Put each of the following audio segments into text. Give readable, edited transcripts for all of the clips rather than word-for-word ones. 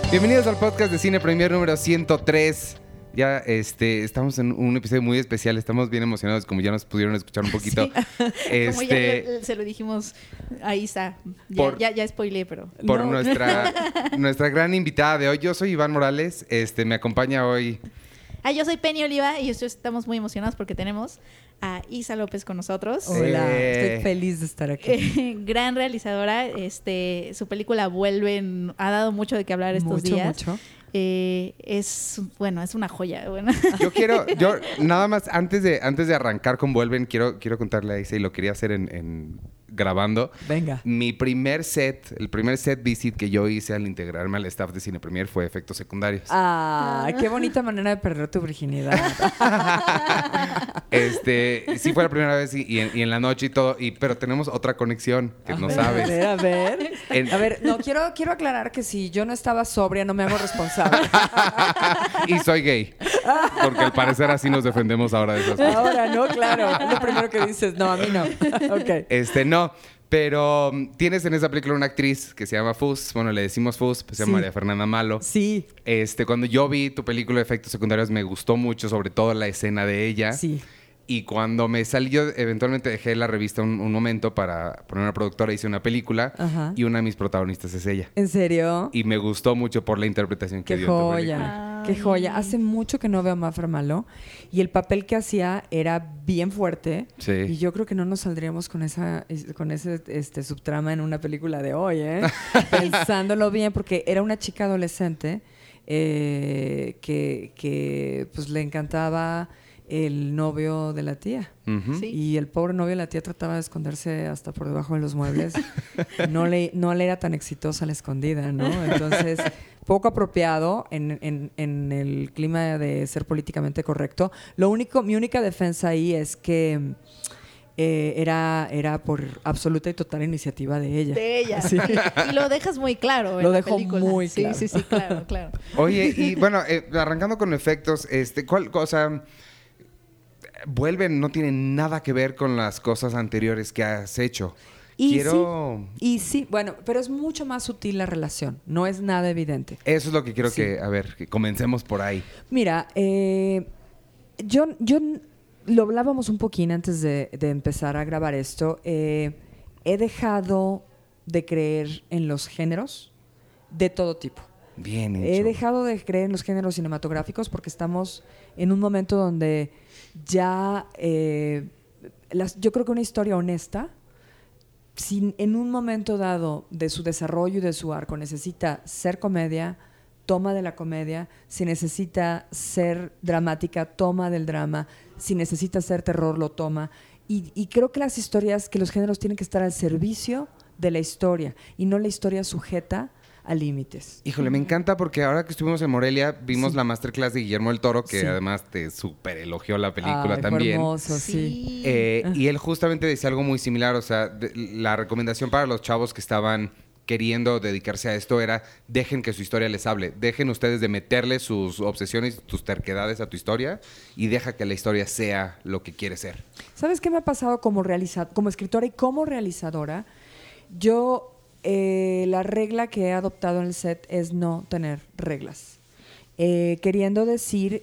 Bienvenidos al podcast de Cine Premier número 103. Ya estamos en un episodio muy especial, estamos bien emocionados, como ya nos pudieron escuchar un poquito. Sí. Como ya se lo dijimos, ahí está. Ya spoileé, pero... Por no. nuestra gran invitada de hoy. Yo soy Iván Morales, me acompaña hoy... yo soy Penny Oliva y estamos muy emocionados porque tenemos a Isa López con nosotros. Hola, estoy feliz de estar aquí. Gran realizadora, su película Vuelven ha dado mucho de qué hablar estos días. Mucho. Es una joya. Bueno. Yo nada más antes de arrancar con Vuelven, quiero contarle a Isa, y lo quería hacer en grabando. Venga. El primer set visit que yo hice al integrarme al staff de Cine Premier fue Efectos Secundarios. Qué bonita manera de perder tu virginidad. Sí fue la primera vez y en la noche y todo, pero tenemos otra conexión que no sabes. A ver, no, quiero aclarar que si yo no estaba sobria no me hago responsable. Y soy gay. Porque al parecer así nos defendemos ahora de esas cosas. Ahora, no, claro. Es lo primero que dices. No, a mí no. Ok. No. Pero tienes en esa película una actriz que se llama Fus. Bueno, le decimos Fus, pues se llama María Fernanda Malo. Sí. Cuando yo vi tu película de Efectos Secundarios me gustó mucho, sobre todo la escena de ella. Sí. Y cuando me salí, yo eventualmente dejé la revista un momento para poner una productora, hice una película. Ajá. Y una de mis protagonistas es ella. ¿En serio? Y me gustó mucho por la interpretación que dio en tu película. Qué joya. Hace mucho que no veo a Mafra Malo y el papel que hacía era bien fuerte. Sí. Y yo creo que no nos saldríamos con ese subtrama en una película de hoy, ¿eh? Pensándolo bien, porque era una chica adolescente que pues le encantaba el novio de la tía. Uh-huh. Sí. Y el pobre novio de la tía trataba de esconderse hasta por debajo de los muebles. No le era tan exitosa la escondida, ¿no? Entonces, poco apropiado en el clima de ser políticamente correcto. Mi única defensa ahí es que era por absoluta y total iniciativa de ella. De ella, sí. Y lo dejas muy claro en lo la dejo película. muy claro. Sí, claro. Oye, y bueno, arrancando con efectos, ¿cuál cosa... Vuelven, no tiene nada que ver con las cosas anteriores que has hecho. Y sí, bueno, pero es mucho más sutil la relación. No es nada evidente. Eso es lo que quiero que comencemos por ahí. Mira, yo lo hablábamos un poquín antes de empezar a grabar esto. He dejado de creer en los géneros de todo tipo. Bien hecho. He dejado de creer en los géneros cinematográficos porque estamos en un momento donde ya yo creo que una historia honesta, si en un momento dado de su desarrollo y de su arco necesita ser comedia, toma de la comedia. Si necesita ser dramática, toma del drama. Si necesita ser terror, lo toma. Y creo que las historias, que los géneros tienen que estar al servicio de la historia y no la historia sujeta a límites. Híjole, me encanta porque ahora que estuvimos en Morelia vimos la masterclass de Guillermo del Toro, que además te súper elogió la película también. Fue hermoso, sí. Y él justamente decía algo muy similar, o sea, la recomendación para los chavos que estaban queriendo dedicarse a esto era: dejen que su historia les hable, dejen ustedes de meterle sus obsesiones, tus terquedades a tu historia y deja que la historia sea lo que quiere ser. ¿Sabes qué me ha pasado como escritora y como realizadora? Yo... la regla que he adoptado en el set es no tener reglas. Queriendo decir,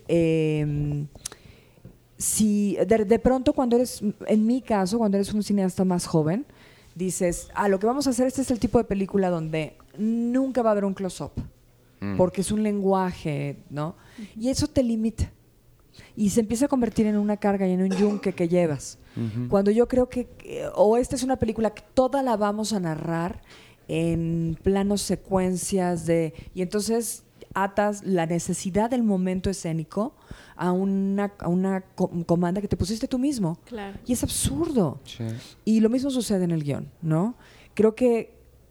si de pronto en mi caso, cuando eres un cineasta más joven, dices, lo que vamos a hacer, este es el tipo de película donde nunca va a haber un close-up, porque es un lenguaje, ¿no? Y eso te limita. Y se empieza a convertir en una carga y en un yunque que llevas. Uh-huh. Cuando yo creo que esta es una película que toda la vamos a narrar en planos secuencias y entonces atas la necesidad del momento escénico a una comanda que te pusiste tú mismo. Claro. Y es absurdo. Sí. Y lo mismo sucede en el guión, ¿no? Creo que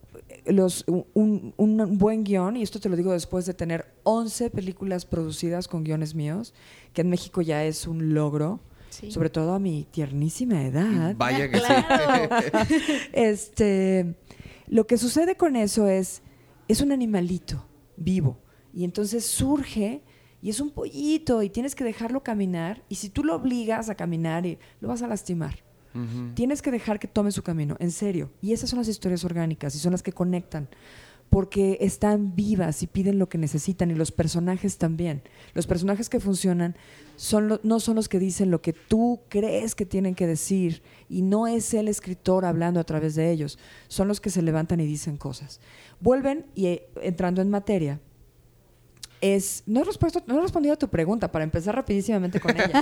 un buen guión, y esto te lo digo después de tener 11 películas producidas con guiones míos, que en México ya es un logro, sobre todo a mi tiernísima edad. Vaya que claro. Sí. Lo que sucede con eso es un animalito vivo, y entonces surge y es un pollito y tienes que dejarlo caminar, y si tú lo obligas a caminar lo vas a lastimar. Uh-huh. Tienes que dejar que tome su camino, en serio. Y esas son las historias orgánicas y son las que conectan. porque están vivas y piden lo que necesitan, y los personajes también. Los personajes que funcionan no son los que dicen lo que tú crees que tienen que decir, y no es el escritor hablando a través de ellos, son los que se levantan y dicen cosas. Vuelven, y entrando en materia, no he respondido a tu pregunta, para empezar rapidísimamente con ella.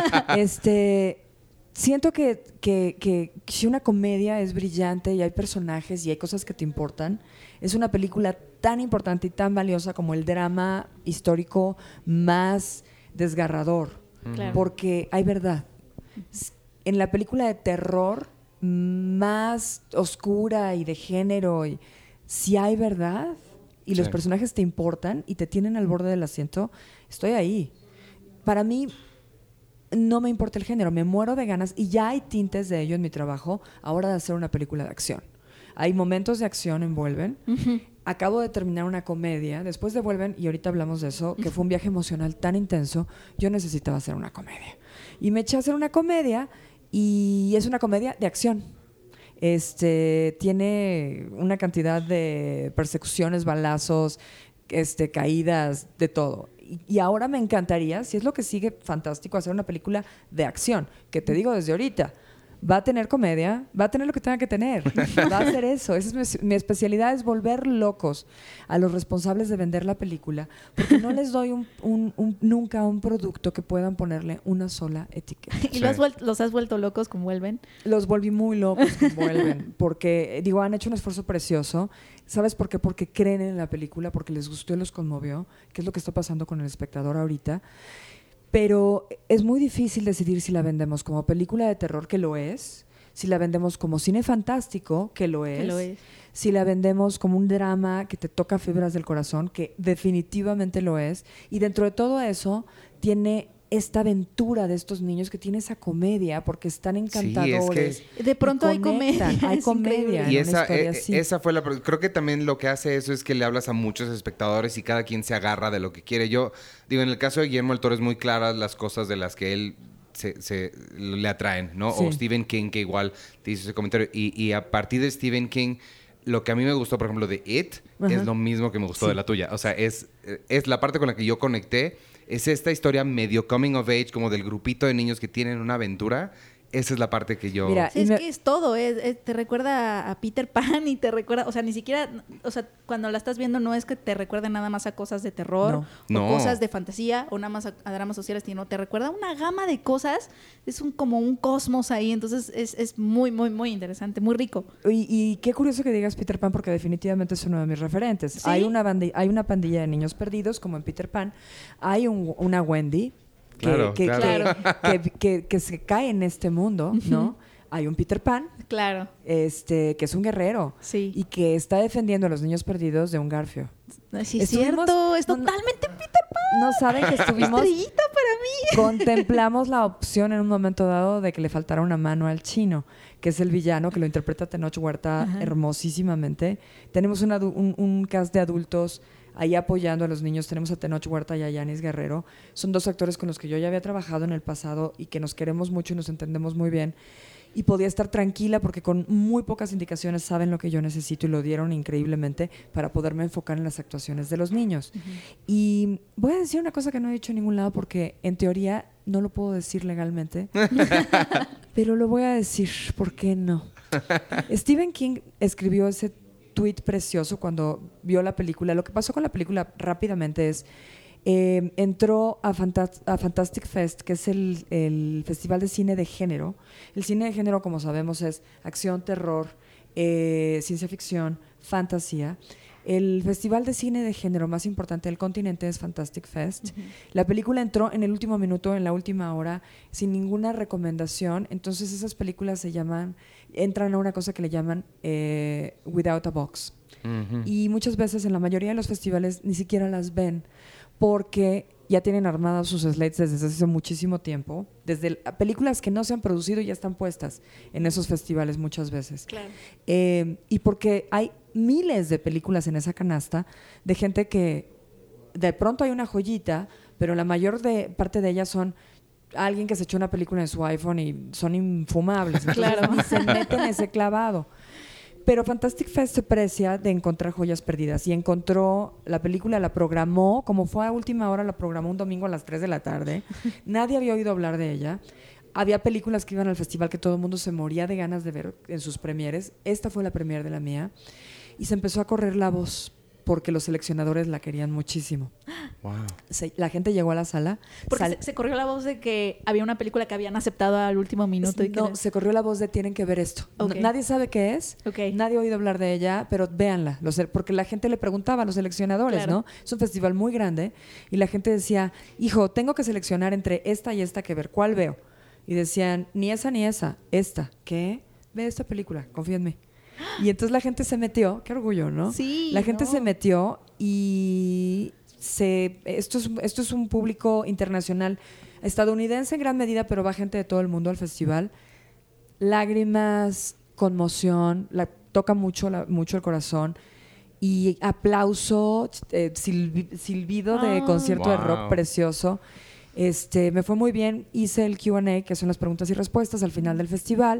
Siento que si una comedia es brillante y hay personajes y hay cosas que te importan, es una película tan importante y tan valiosa como el drama histórico más desgarrador. Claro. Porque hay verdad. En la película de terror más oscura y de género, si hay verdad y los personajes te importan y te tienen al borde del asiento, estoy ahí. Para mí no me importa el género, me muero de ganas, y ya hay tintes de ello en mi trabajo ahora de hacer una película de acción. Hay momentos de acción en Vuelven. Uh-huh. Acabo de terminar una comedia, después de Vuelven, y ahorita hablamos de eso, que fue un viaje emocional tan intenso, yo necesitaba hacer una comedia. Y me eché a hacer una comedia, y es una comedia de acción. Tiene una cantidad de persecuciones, balazos, caídas, de todo. Y ahora me encantaría, si es lo que sigue fantástico, hacer una película de acción, que te digo desde ahorita, va a tener comedia, va a tener lo que tenga que tener, va a hacer eso. Esa es mi especialidad, es volver locos a los responsables de vender la película, porque no les doy nunca un producto que puedan ponerle una sola etiqueta. ¿Y los has vuelto locos con Vuelven? Los volví muy locos con Vuelven, porque han hecho un esfuerzo precioso. ¿Sabes por qué? Porque creen en la película, porque les gustó y los conmovió, que es lo que está pasando con el espectador ahorita. Pero es muy difícil decidir si la vendemos como película de terror, que lo es, si la vendemos como cine fantástico, que lo es, si la vendemos como un drama que te toca fibras del corazón, que definitivamente lo es, y dentro de todo eso tiene esta aventura de estos niños, que tiene esa comedia, porque están encantadores. Sí, es que de pronto hay comedia. Hay comedia. Y esa fue creo que también lo que hace eso es que le hablas a muchos espectadores y cada quien se agarra de lo que quiere. Yo digo, en el caso de Guillermo del Toro es muy claras las cosas de las que él se le atraen, ¿no? Sí. O Stephen King, que igual te hizo ese comentario. Y a partir de Stephen King, lo que a mí me gustó, por ejemplo, de It, es lo mismo que me gustó de la tuya. O sea, es la parte con la que yo conecté. Es esta historia medio coming of age, como del grupito de niños que tienen una aventura. Esa es la parte que yo... Mira, es que es todo, te recuerda a Peter Pan y te recuerda, o sea, ni siquiera, o sea, cuando la estás viendo no es que te recuerde nada más a cosas de terror o cosas de fantasía o nada más a dramas sociales, sino te recuerda una gama de cosas, es como un cosmos ahí, entonces es muy, muy, muy interesante, muy rico. Y qué curioso que digas Peter Pan, porque definitivamente es uno de mis referentes. ¿Sí? Hay una pandilla de niños perdidos, como en Peter Pan, hay una Wendy, que se cae en este mundo, ¿no? Hay un Peter Pan, claro, que es un guerrero, y que está defendiendo a los niños perdidos de un garfio. Sí, es cierto, es totalmente Peter Pan. No saben que estuvimos... Estrellita para mí. Contemplamos la opción en un momento dado de que le faltara una mano al chino, que es el villano, que lo interpreta Tenoch Huerta hermosísimamente. Tenemos un cast de adultos ahí apoyando a los niños. Tenemos a Tenoch Huerta y a Yanis Guerrero. Son dos actores con los que yo ya había trabajado en el pasado y que nos queremos mucho y nos entendemos muy bien. Y podía estar tranquila porque con muy pocas indicaciones saben lo que yo necesito y lo dieron increíblemente para poderme enfocar en las actuaciones de los niños. Y voy a decir una cosa que no he dicho en ningún lado porque en teoría no lo puedo decir legalmente, pero lo voy a decir, ¿por qué no? Stephen King escribió ese tweet precioso cuando vio la película. Lo que pasó con la película rápidamente es entró a Fantastic Fest, que es el festival de cine de género. El cine de género, como sabemos, es acción, terror, ciencia ficción, fantasía. El festival de cine de género más importante del continente es Fantastic Fest. La película entró en el último minuto, en la última hora, sin ninguna recomendación. Entonces esas películas entran a una cosa que le llaman Without a Box. Y muchas veces en la mayoría de los festivales ni siquiera las ven porque ya tienen armadas sus slates desde hace muchísimo tiempo. Desde películas que no se han producido ya están puestas en esos festivales muchas veces. Claro. Y porque hay miles de películas en esa canasta de gente que de pronto hay una joyita, pero la mayor parte de ellas son alguien que se echó una película en su iPhone y son infumables. Claro. Se meten ese clavado. Pero Fantastic Fest se precia de encontrar joyas perdidas y encontró la película, la programó, como fue a última hora, la programó un domingo a las 3 de la tarde. Nadie había oído hablar de ella. Había películas que iban al festival que todo el mundo se moría de ganas de ver en sus premieres. Esta fue la premier de la mía. Y se empezó a correr la voz porque los seleccionadores la querían muchísimo. Wow. La gente llegó a la sala. Porque se corrió la voz de que había una película que habían aceptado al último minuto. Se corrió la voz de tienen que ver esto. Okay. Nadie sabe qué es, nadie ha oído hablar de ella, pero véanla. Porque la gente le preguntaba a los seleccionadores, claro. ¿no? Es un festival muy grande y la gente decía, hijo, tengo que seleccionar entre esta y esta que ver. ¿Cuál veo? Y decían, ni esa ni esa, esta. ¿Qué? Ve esta película, confía en mí. Y entonces la gente se metió, qué orgullo, ¿no? Sí. La gente se metió y esto es un público internacional, estadounidense en gran medida, pero va gente de todo el mundo al festival. Lágrimas, conmoción, toca mucho el corazón. Y aplauso, silbido de concierto de rock precioso. Me fue muy bien, hice el Q&A, que son las preguntas y respuestas al final del festival.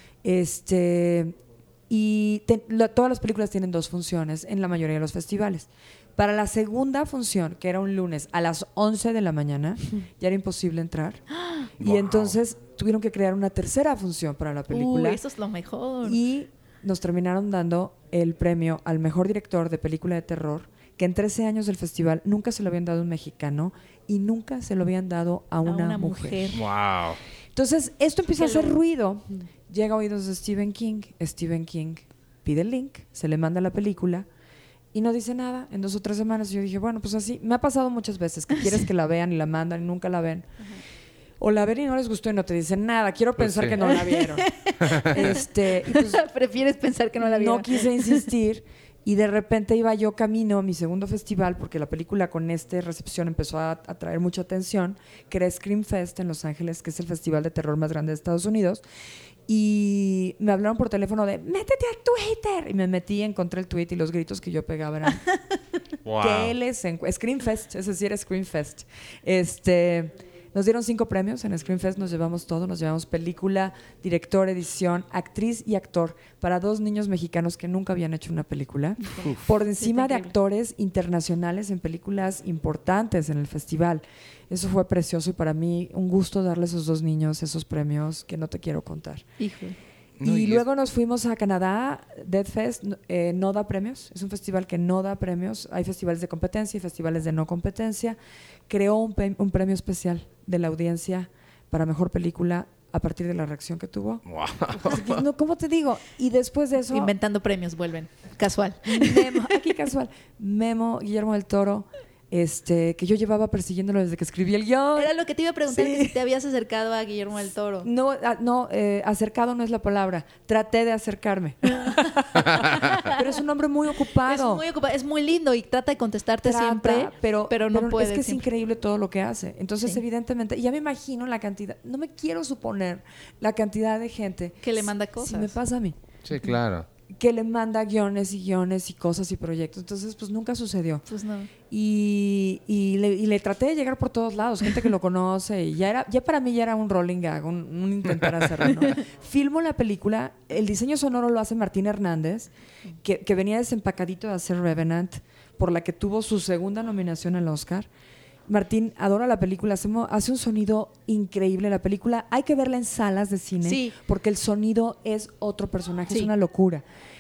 Todas las películas tienen 2 funciones en la mayoría de los festivales. Para la segunda función, que era un lunes a las 11 de la mañana, ya era imposible entrar. Y entonces tuvieron que crear una tercera función para la película. Eso es lo mejor. Y nos terminaron dando el premio al mejor director de película de terror, que en 13 años del festival nunca se lo habían dado a un mexicano y nunca se lo habían dado a una mujer. Wow. Entonces, esto empieza a hacer ruido. Llega a oídos de Stephen King. Stephen King pide el link, se le manda la película y no dice nada. En 2 o 3 semanas yo dije, bueno, pues así. Me ha pasado muchas veces que quieres que la vean y la mandan y nunca la ven. O la ven y no les gustó y no te dicen nada. Quiero pensar que no la vieron. Y pues, prefieres pensar que no la vieron. No quise insistir. Y de repente iba yo camino a mi segundo festival, porque la película con recepción empezó a atraer mucha atención, que era Scream Fest en Los Ángeles, que es el festival de terror más grande de Estados Unidos. Y me hablaron por teléfono de, métete a Twitter. Y me metí, encontré el tweet y los gritos que yo pegaba eran, wow. Scream Fest, es decir, Scream Fest. Nos dieron 5 premios en Scream Fest, nos llevamos todo, nos llevamos película, director, edición, actriz y actor para 2 niños mexicanos que nunca habían hecho una película, por encima de actores internacionales en películas importantes en el festival. Eso fue precioso y para mí un gusto darle a esos 2 niños esos premios que no te quiero contar. Híjole. Y luego nos fuimos a Canadá. Dead Fest no da premios, es un festival que no da premios. Hay festivales de competencia y festivales de no competencia. Creó un premio especial de la audiencia para mejor película a partir de la reacción que tuvo. Wow. No, ¿cómo te digo? Y después de eso... Inventando premios, vuelven. Casual. Aquí casual. Guillermo del Toro, que yo llevaba persiguiéndolo desde que escribí el guión. Era lo que te iba a preguntar, que si te habías acercado a Guillermo del Toro. No, acercado no es la palabra. Traté de acercarme. Pero es un hombre muy ocupado. Es muy lindo y trata de contestarte siempre, pero no puede. Es que siempre. Es increíble todo lo que hace. Entonces, evidentemente, ya me imagino la cantidad, no me quiero suponer la cantidad de gente que le manda cosas. Si me pasa a mí. Sí, claro. Que le manda guiones y cosas y proyectos. Entonces, pues nunca sucedió. Pues no. Y le traté de llegar por todos lados, gente que lo conoce. Y ya para mí ya era un rolling gag, un intentar hacerlo, ¿no? Filmo la película. El diseño sonoro lo hace Martín Hernández, que venía desempacadito de hacer Revenant, por la que tuvo su segunda nominación al Oscar. Martín adora la película, hace un sonido increíble. La película hay que verla en salas de cine, porque el sonido es otro personaje, es una locura.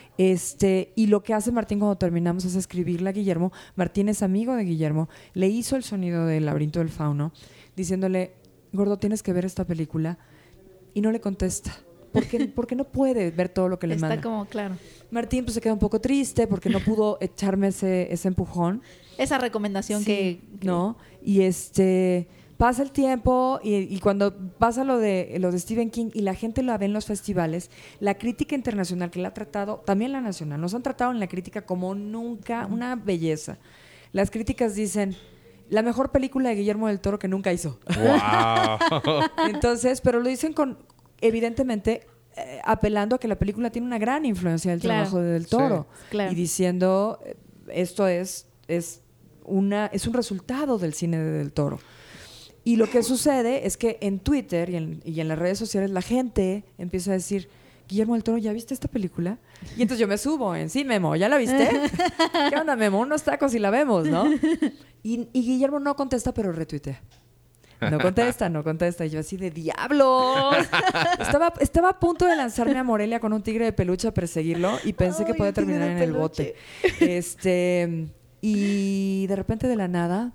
Y lo que hace Martín cuando terminamos es escribirle a Guillermo. Martín es amigo de Guillermo, le hizo el sonido del Laberinto del Fauno, diciéndole, gordo, tienes que ver esta película, y no le contesta. Porque no puede ver todo lo que le manda. Está como, claro. Martín pues se queda un poco triste porque no pudo echarme ese empujón. Esa recomendación que... ¿no? Y pasa el tiempo y cuando pasa lo de Stephen King y la gente lo ve en los festivales, la crítica internacional que la ha tratado, también la nacional, nos han tratado en la crítica como nunca, una belleza. Las críticas dicen, la mejor película de Guillermo del Toro que nunca hizo. Wow. Entonces, pero lo dicen evidentemente, apelando a que la película tiene una gran influencia del trabajo de Del Toro. Sí, claro. Y diciendo, esto es un resultado del cine de Del Toro. Y lo que sucede es que en Twitter y en las redes sociales la gente empieza a decir, Guillermo del Toro, ¿ya viste esta película? Y entonces yo me subo en, sí, Memo, ¿ya la viste? ¿Qué onda, Memo? Unos tacos y la vemos, ¿no? Y Guillermo no contesta, pero retuitea. No contesta. Y yo así de diablos. Estaba a punto de lanzarme a Morelia con un tigre de peluche a perseguirlo y pensé que podía terminar en el bote. Y de repente de la nada,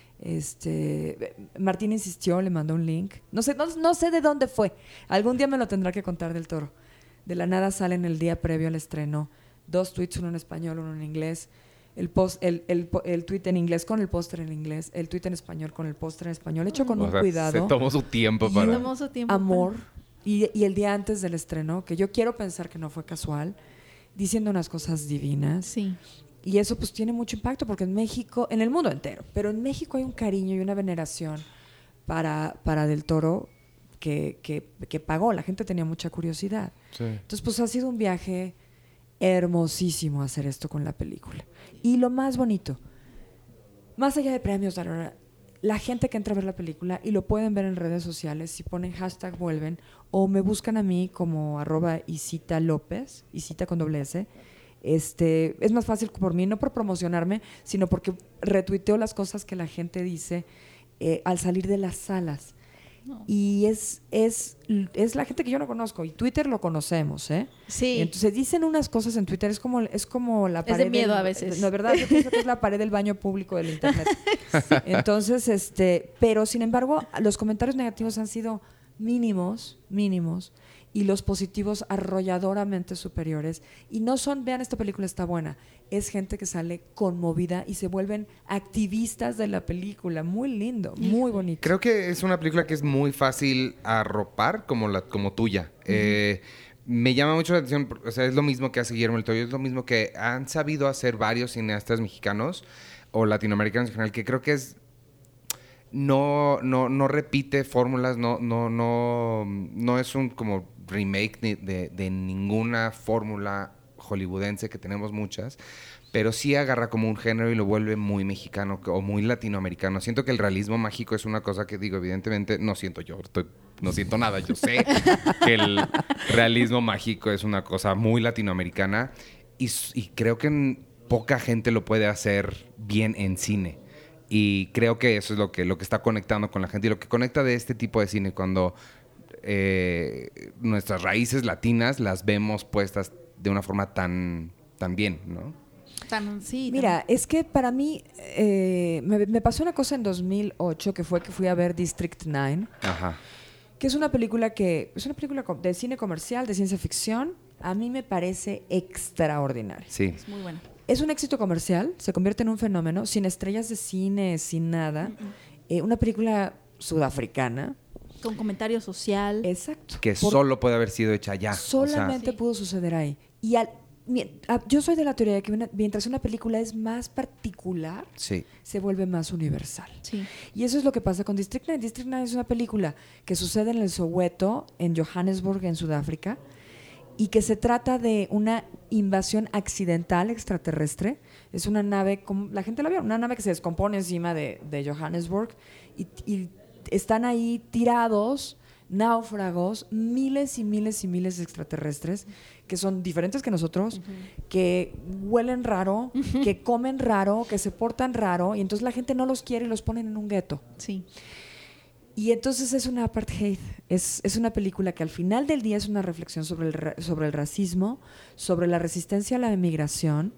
Martín insistió, le mandó un link. No sé de dónde fue. Algún día me lo tendrá que contar del Toro. De la nada salen el día previo al estreno 2 tweets, uno en español, uno en inglés. El tweet en inglés con el póster en inglés, el tweet en español con el póster en español, hecho con un cuidado. Se tomó su tiempo para... Amor. Y el día antes del estreno, que yo quiero pensar que no fue casual, diciendo unas cosas divinas. Sí. Y eso pues tiene mucho impacto porque en México, en el mundo entero, pero en México hay un cariño y una veneración para Del Toro que pagó. La gente tenía mucha curiosidad. Sí. Entonces pues ha sido un viaje hermosísimo hacer esto con la película. Y lo más bonito, más allá de premios, la gente que entra a ver la película, y lo pueden ver en redes sociales, si ponen #vuelven, o me buscan a mí como @Isita López, Isita con doble S, es más fácil por mí, no por promocionarme, sino porque retuiteo las cosas que la gente dice al salir de las salas. No. Y es la gente que yo no conozco, y Twitter lo conocemos, ¿eh? Sí. Y entonces dicen unas cosas en Twitter, es como la pared. Es de miedo a veces. No, verdad, yo pienso que es la pared del baño público del internet. Sí. Entonces, pero sin embargo, los comentarios negativos han sido mínimos, y los positivos arrolladoramente superiores. Y no son, vean, esta película está buena. Es gente que sale conmovida y se vuelven activistas de la película. Muy lindo, muy bonito. Creo que es una película que es muy fácil arropar como tuya. Me llama mucho la atención, o sea, es lo mismo que hace Guillermo del Toro, es lo mismo que han sabido hacer varios cineastas mexicanos o latinoamericanos en general, que creo que es... No repite fórmulas, no es un como remake de ninguna fórmula hollywoodense, que tenemos muchas, pero sí agarra como un género y lo vuelve muy mexicano o muy latinoamericano. Siento que el realismo mágico es una cosa que, digo, evidentemente no siento nada, yo sé que el realismo mágico es una cosa muy latinoamericana y creo que poca gente lo puede hacer bien en cine. Y creo que eso es lo que está conectando con la gente y lo que conecta de este tipo de cine, cuando nuestras raíces latinas las vemos puestas de una forma tan bien, ¿no? Sí, mira, es que para mí me pasó una cosa en 2008 que fue que fui a ver District 9. Ajá. Que es una película de cine comercial, de ciencia ficción. A mí me parece extraordinaria. Sí. Es muy buena. Es un éxito comercial, se convierte en un fenómeno, sin estrellas de cine, sin nada. Una película sudafricana. Con comentario social. Exacto. Que solo puede haber sido hecha allá. Solamente pudo suceder ahí. Y yo soy de la teoría de que mientras una película es más particular, sí, se vuelve más universal. Sí. Y eso es lo que pasa con District 9. District 9 es una película que sucede en el Soweto, en Johannesburg, en Sudáfrica, y que se trata de una invasión accidental extraterrestre. Es una nave, como la gente la vio, una nave que se descompone encima de Johannesburg y están ahí tirados, náufragos, miles y miles y miles de extraterrestres que son diferentes que nosotros, que huelen raro, que comen raro, que se portan raro, y entonces la gente no los quiere y los ponen en un gueto. Sí. Y entonces es una apartheid, es una película que al final del día es una reflexión sobre el racismo, sobre la resistencia a la emigración.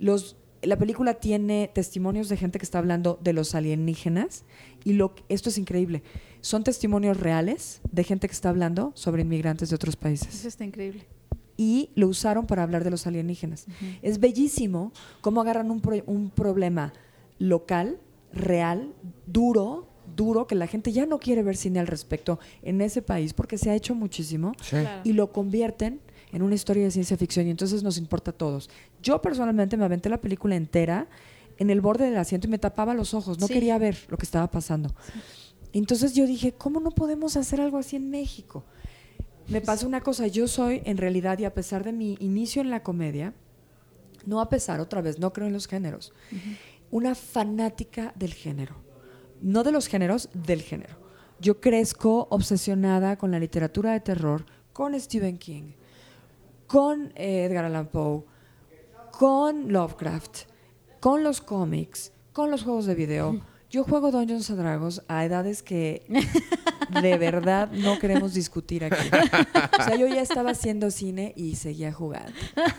La película tiene testimonios de gente que está hablando de los alienígenas y esto es increíble. Son testimonios reales de gente que está hablando sobre inmigrantes de otros países. Eso está increíble. Y lo usaron para hablar de los alienígenas. Es bellísimo cómo agarran un problema local, real, duro, que la gente ya no quiere ver cine al respecto en ese país porque se ha hecho muchísimo, sí, claro, y lo convierten en una historia de ciencia ficción y entonces nos importa a todos. Yo personalmente me aventé la película entera en el borde del asiento y me tapaba los ojos, no quería ver lo que estaba pasando. Sí. Entonces yo dije, ¿cómo no podemos hacer algo así en México? Me pasa una cosa, yo soy en realidad, y a pesar de mi inicio en la comedia, no a pesar, otra vez, no creo en los géneros, una fanática del género. No de los géneros, del género. Yo crezco obsesionada con la literatura de terror, con Stephen King, con Edgar Allan Poe, con Lovecraft, con los cómics, con los juegos de video. Yo juego Dungeons & Dragons a edades que de verdad no queremos discutir aquí. O sea, yo ya estaba haciendo cine y seguía jugando.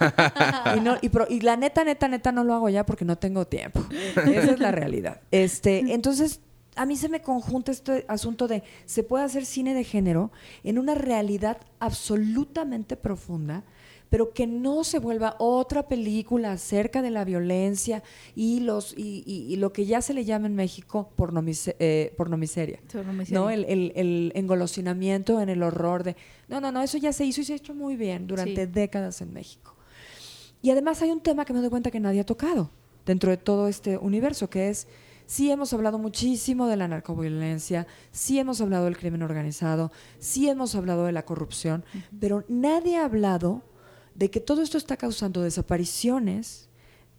Y la neta no lo hago ya porque no tengo tiempo. Esa es la realidad. Entonces, a mí se me conjunta este asunto de se puede hacer cine de género en una realidad absolutamente profunda, pero que no se vuelva otra película acerca de la violencia y lo que ya se le llama en México pornomiseria. ¿No? El engolosinamiento en el horror de... No, eso ya se hizo y se ha hecho muy bien durante décadas en México. Y además hay un tema que me doy cuenta que nadie ha tocado dentro de todo este universo, que es... Sí hemos hablado muchísimo de la narcoviolencia, sí hemos hablado del crimen organizado, sí hemos hablado de la corrupción, pero nadie ha hablado de que todo esto está causando desapariciones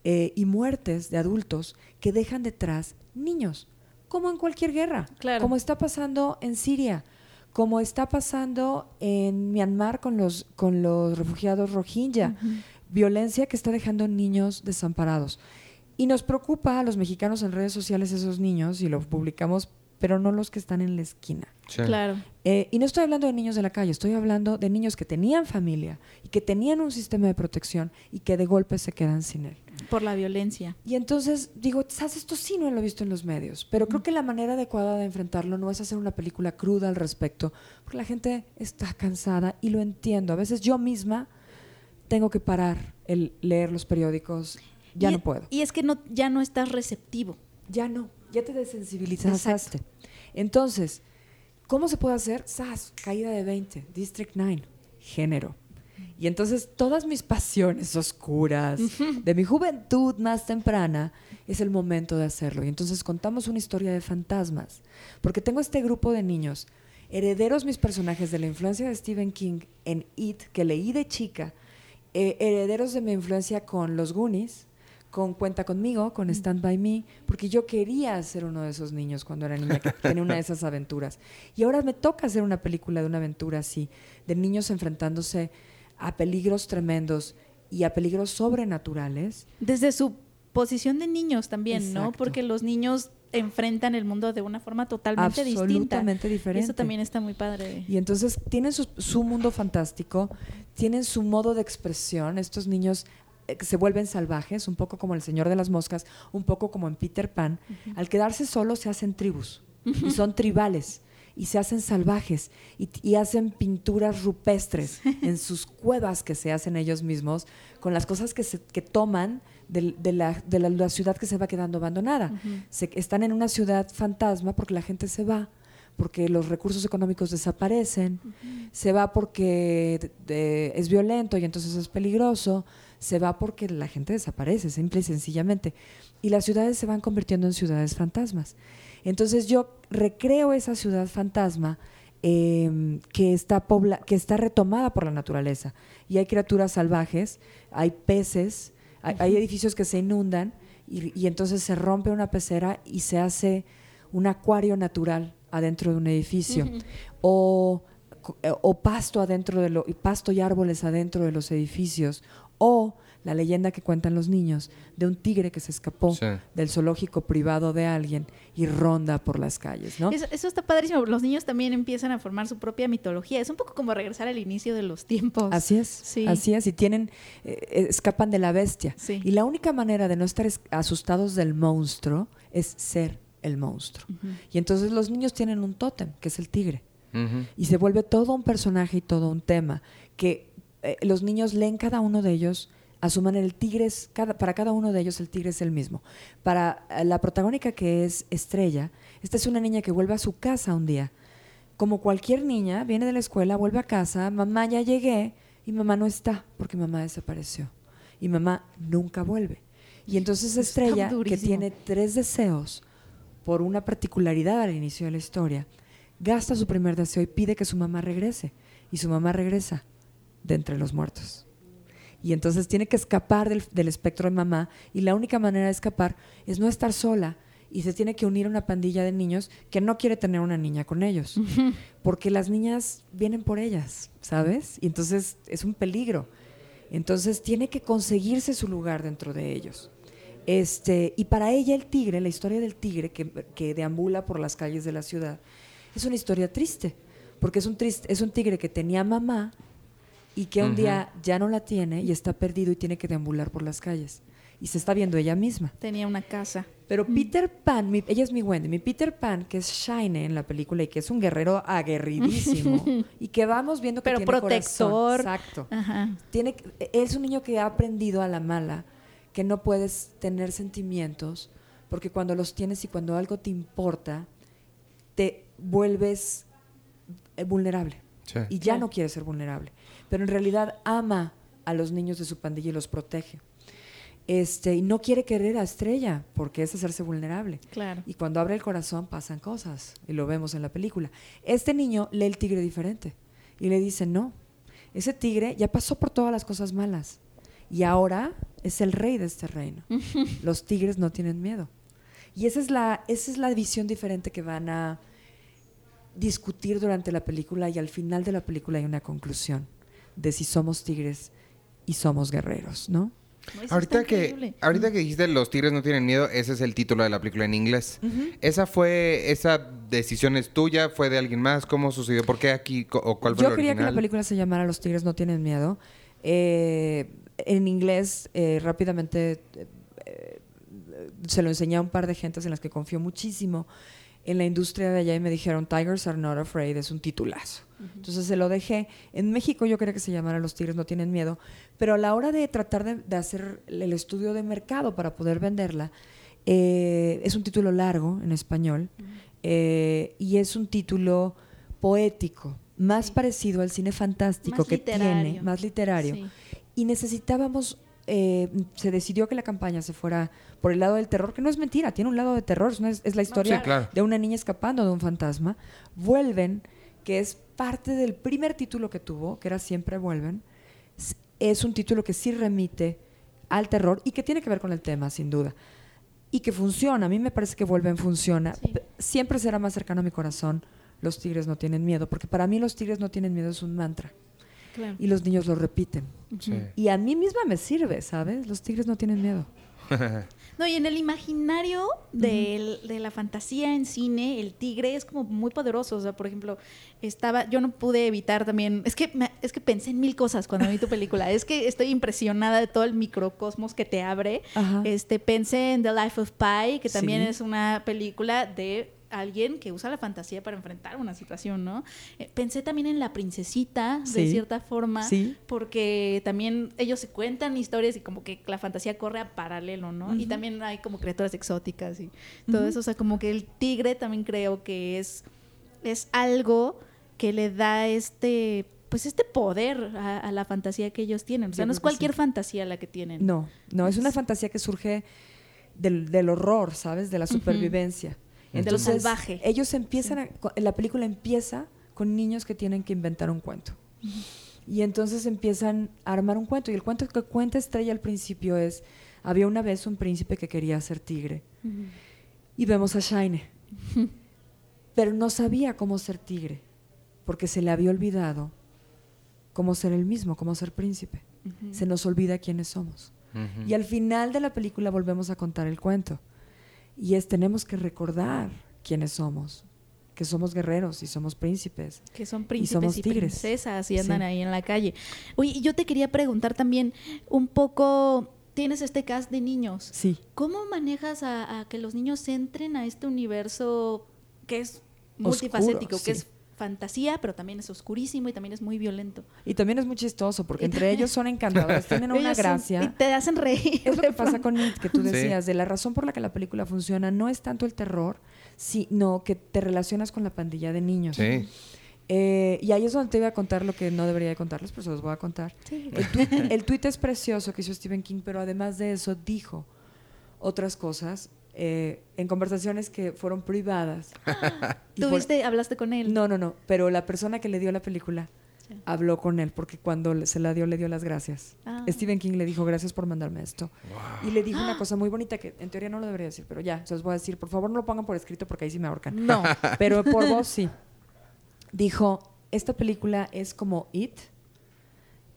y muertes de adultos que dejan detrás niños, como en cualquier guerra, como está pasando en Siria, como está pasando en Myanmar con los refugiados Rohingya, violencia que está dejando niños desamparados. Y nos preocupa a los mexicanos en redes sociales esos niños, y lo publicamos, pero no los que están en la esquina. Sí. Claro. Y no estoy hablando de niños de la calle, estoy hablando de niños que tenían familia y que tenían un sistema de protección y que de golpe se quedan sin él. Por la violencia. Y entonces digo, ¿sabes? Esto sí no lo he visto en los medios, pero creo que la manera adecuada de enfrentarlo no es hacer una película cruda al respecto, porque la gente está cansada y lo entiendo. A veces yo misma tengo que parar el leer los periódicos, no puedo. Y es que ya no estás receptivo. Ya te desensibilizaste. Entonces, ¿cómo se puede hacer? Caída de 20, District 9, género. Y entonces todas mis pasiones oscuras de mi juventud más temprana es el momento de hacerlo. Y entonces contamos una historia de fantasmas, porque tengo este grupo de niños, herederos mis personajes de la influencia de Stephen King en It, que leí de chica, herederos de mi influencia con Los Goonies, con Cuenta Conmigo, con Stand By Me, porque yo quería ser uno de esos niños cuando era niña que tenía una de esas aventuras. Y ahora me toca hacer una película de una aventura así, de niños enfrentándose a peligros tremendos y a peligros sobrenaturales. Desde su posición de niños también, Exacto. ¿no? Porque los niños enfrentan el mundo de una forma totalmente distinta. Absolutamente diferente. Eso también está muy padre. Y entonces tienen su mundo fantástico, tienen su modo de expresión. Estos niños se vuelven salvajes, un poco como el Señor de las Moscas, un poco como en Peter Pan. Al quedarse solos se hacen tribus y son tribales y se hacen salvajes y hacen pinturas rupestres en sus cuevas que se hacen ellos mismos con las cosas que toman de la ciudad que se va quedando abandonada. Están en una ciudad fantasma porque la gente se va, porque los recursos económicos desaparecen, se va porque es violento y entonces es peligroso, se va porque la gente desaparece, simple y sencillamente. Y las ciudades se van convirtiendo en ciudades fantasmas. Entonces yo recreo esa ciudad fantasma que está retomada por la naturaleza. Y hay criaturas salvajes, hay peces, hay edificios que se inundan y entonces se rompe una pecera y se hace un acuario natural adentro de un edificio. O pasto pasto y árboles adentro de los edificios. O la leyenda que cuentan los niños de un tigre que se escapó del zoológico privado de alguien y ronda por las calles, ¿no? Eso está padrísimo. Los niños también empiezan a formar su propia mitología. Es un poco como regresar al inicio de los tiempos. Así es, sí. Así es. Y escapan de la bestia. Sí. Y la única manera de no estar asustados del monstruo es ser el monstruo. Y entonces los niños tienen un tótem, que es el tigre. Y se vuelve todo un personaje y todo un tema que los niños leen cada uno de ellos, asuman el tigre, para cada uno de ellos el tigre es el mismo. Para la protagónica, que es Estrella, esta es una niña que vuelve a su casa un día. Como cualquier niña, viene de la escuela, vuelve a casa, mamá, ya llegué, y mamá no está, porque mamá desapareció. Y mamá nunca vuelve. Y entonces Estrella, que tiene 3 deseos, por una particularidad al inicio de la historia, gasta su primer deseo y pide que su mamá regrese. Y su mamá regresa de entre los muertos. Y entonces tiene que escapar del espectro de mamá, y la única manera de escapar es no estar sola, y se tiene que unir a una pandilla de niños que no quiere tener una niña con ellos, porque las niñas vienen por ellas, ¿sabes? Y entonces es un peligro. Entonces tiene que conseguirse su lugar dentro de ellos. Y para ella el tigre, la historia del tigre que deambula por las calles de la ciudad, es una historia triste, porque es un tigre que tenía mamá y que un día ya no la tiene y está perdido y tiene que deambular por las calles. Y se está viendo ella misma. Tenía una casa. Pero Peter Pan, ella es mi Wendy, mi Peter Pan, que es Shine en la película y que es un guerrero aguerridísimo y que vamos viendo que pero tiene protector. Corazón. Exacto. Ajá. Es un niño que ha aprendido a la mala que no puedes tener sentimientos porque cuando los tienes y cuando algo te importa, te vuelves vulnerable. Sí. Y ya no quieres ser vulnerable. Pero en realidad ama a los niños de su pandilla y los protege. Y no quiere querer a Estrella porque es hacerse vulnerable. Claro. Y cuando abre el corazón pasan cosas y lo vemos en la película. Este niño lee el tigre diferente y le dice, no, ese tigre ya pasó por todas las cosas malas y ahora es el rey de este reino. Los tigres no tienen miedo. Y esa es la visión diferente que van a discutir durante la película y al final de la película hay una conclusión de si somos tigres y somos guerreros, ¿no? Ahorita que dijiste Los tigres no tienen miedo, ese es el título de la película en inglés. ¿Esa decisión es tuya? ¿Fue de alguien más? ¿Cómo sucedió? ¿Por qué aquí? ¿O cuál fue el original? Yo quería que la película se llamara Los tigres no tienen miedo. En inglés, rápidamente se lo enseñé a un par de gentes en las que confío muchísimo en la industria de allá y me dijeron Tigers Are Not Afraid, es un titulazo. Entonces se lo dejé. En México yo quería que se llamara Los tigres no tienen miedo, pero a la hora de tratar de hacer el estudio de mercado para poder venderla, es un título largo en español y es un título poético, más parecido al cine fantástico más que literario. Tiene, más literario. Sí. Y necesitábamos... se decidió que la campaña se fuera por el lado del terror, que no es mentira, tiene un lado de terror, es la historia de una niña escapando de un fantasma. Vuelven, que es parte del primer título que tuvo, que era Siempre Vuelven, es un título que sí remite al terror y que tiene que ver con el tema, sin duda. Y que funciona, a mí me parece que Vuelven funciona. Sí. Siempre será más cercano a mi corazón Los tigres no tienen miedo, porque para mí Los tigres no tienen miedo es un mantra. Claro. Y los niños lo repiten. Sí. Y a mí misma me sirve, ¿sabes? Los tigres no tienen miedo. No, y en el imaginario de la fantasía en cine, el tigre es como muy poderoso. O sea, por ejemplo, yo no pude evitar también... Es que pensé en mil cosas cuando vi tu película. Es que estoy impresionada de todo el microcosmos que te abre. Pensé en The Life of Pi, que también es una película de... alguien que usa la fantasía para enfrentar una situación, ¿no? Pensé también en La Princesita, de cierta forma, porque también ellos se cuentan historias y como que la fantasía corre a paralelo, ¿no? Y también hay como criaturas exóticas y todo eso, o sea, como que el tigre también creo que es algo que le da pues este poder a la fantasía que ellos tienen. O sea, no es cualquier fantasía la que tienen. No, es una fantasía que surge del horror, ¿sabes? De la supervivencia. Entonces, de lo salvaje. Ellos empiezan la película empieza con niños que tienen que inventar un cuento. Y entonces empiezan a armar un cuento. Y el cuento que cuenta Estrella al principio es: había una vez un príncipe que quería ser tigre. Y vemos a Shine. Pero no sabía cómo ser tigre, porque se le había olvidado cómo ser él mismo, cómo ser príncipe. Se nos olvida quiénes somos. Y al final de la película volvemos a contar el cuento. Y tenemos que recordar quiénes somos, que somos guerreros y somos príncipes. Que son príncipes y princesas y andan ahí en la calle. Oye, y yo te quería preguntar también un poco, tienes este cast de niños. Sí. ¿Cómo manejas a que los niños entren a este universo que es multifacético, oscuro, que es fantasía, pero también es oscurísimo y también es muy violento? Y también es muy chistoso, porque entre ellos son encantadores, tienen una gracia. Y te hacen reír. Es lo que pasa con It, que tú decías, de la razón por la que la película funciona no es tanto el terror, sino que te relacionas con la pandilla de niños. Sí. Y ahí es donde te iba a contar lo que no debería de contarles, pero se los voy a contar. Sí. El tuit es precioso que hizo Stephen King, pero además de eso dijo otras cosas en conversaciones que fueron privadas. ¿Hablaste con él? No, pero la persona que le dio la película habló con él, porque cuando se la dio, le dio las gracias. Stephen King le dijo: gracias por mandarme esto. Wow. Y le dijo una cosa muy bonita que en teoría no lo debería decir, pero ya, se los voy a decir. Por favor, no lo pongan por escrito porque ahí sí me ahorcan. No. Pero por voz sí. Dijo: esta película es como It,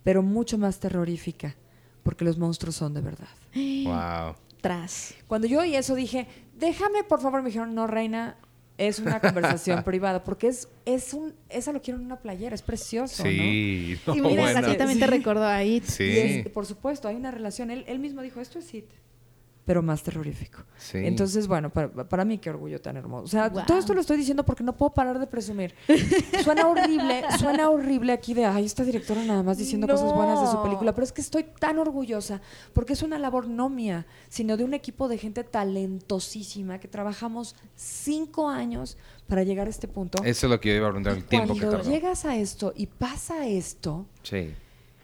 pero mucho más terrorífica, porque los monstruos son de verdad. Wow. Tras. Cuando yo oí eso dije, déjame, por favor. Me dijeron, no, reina, es una conversación privada, porque esa lo quiero en una playera, es precioso, sí, ¿no? Y mira, bueno. a ti también te recordó a It. Sí. Y por supuesto, hay una relación. Él mismo dijo, esto es It, pero más terrorífico. Sí. Entonces, bueno, para mí qué orgullo tan hermoso. O sea, Wow. todo esto lo estoy diciendo porque no puedo parar de presumir. Suena horrible aquí de, ay, esta directora nada más diciendo cosas buenas de su película, pero es que estoy tan orgullosa porque es una labor no mía, sino de un equipo de gente talentosísima que trabajamos 5 años para llegar a este punto. Eso es lo que yo iba a preguntar, el tiempo que Cuando tardó. llegas a esto y pasa esto, Sí.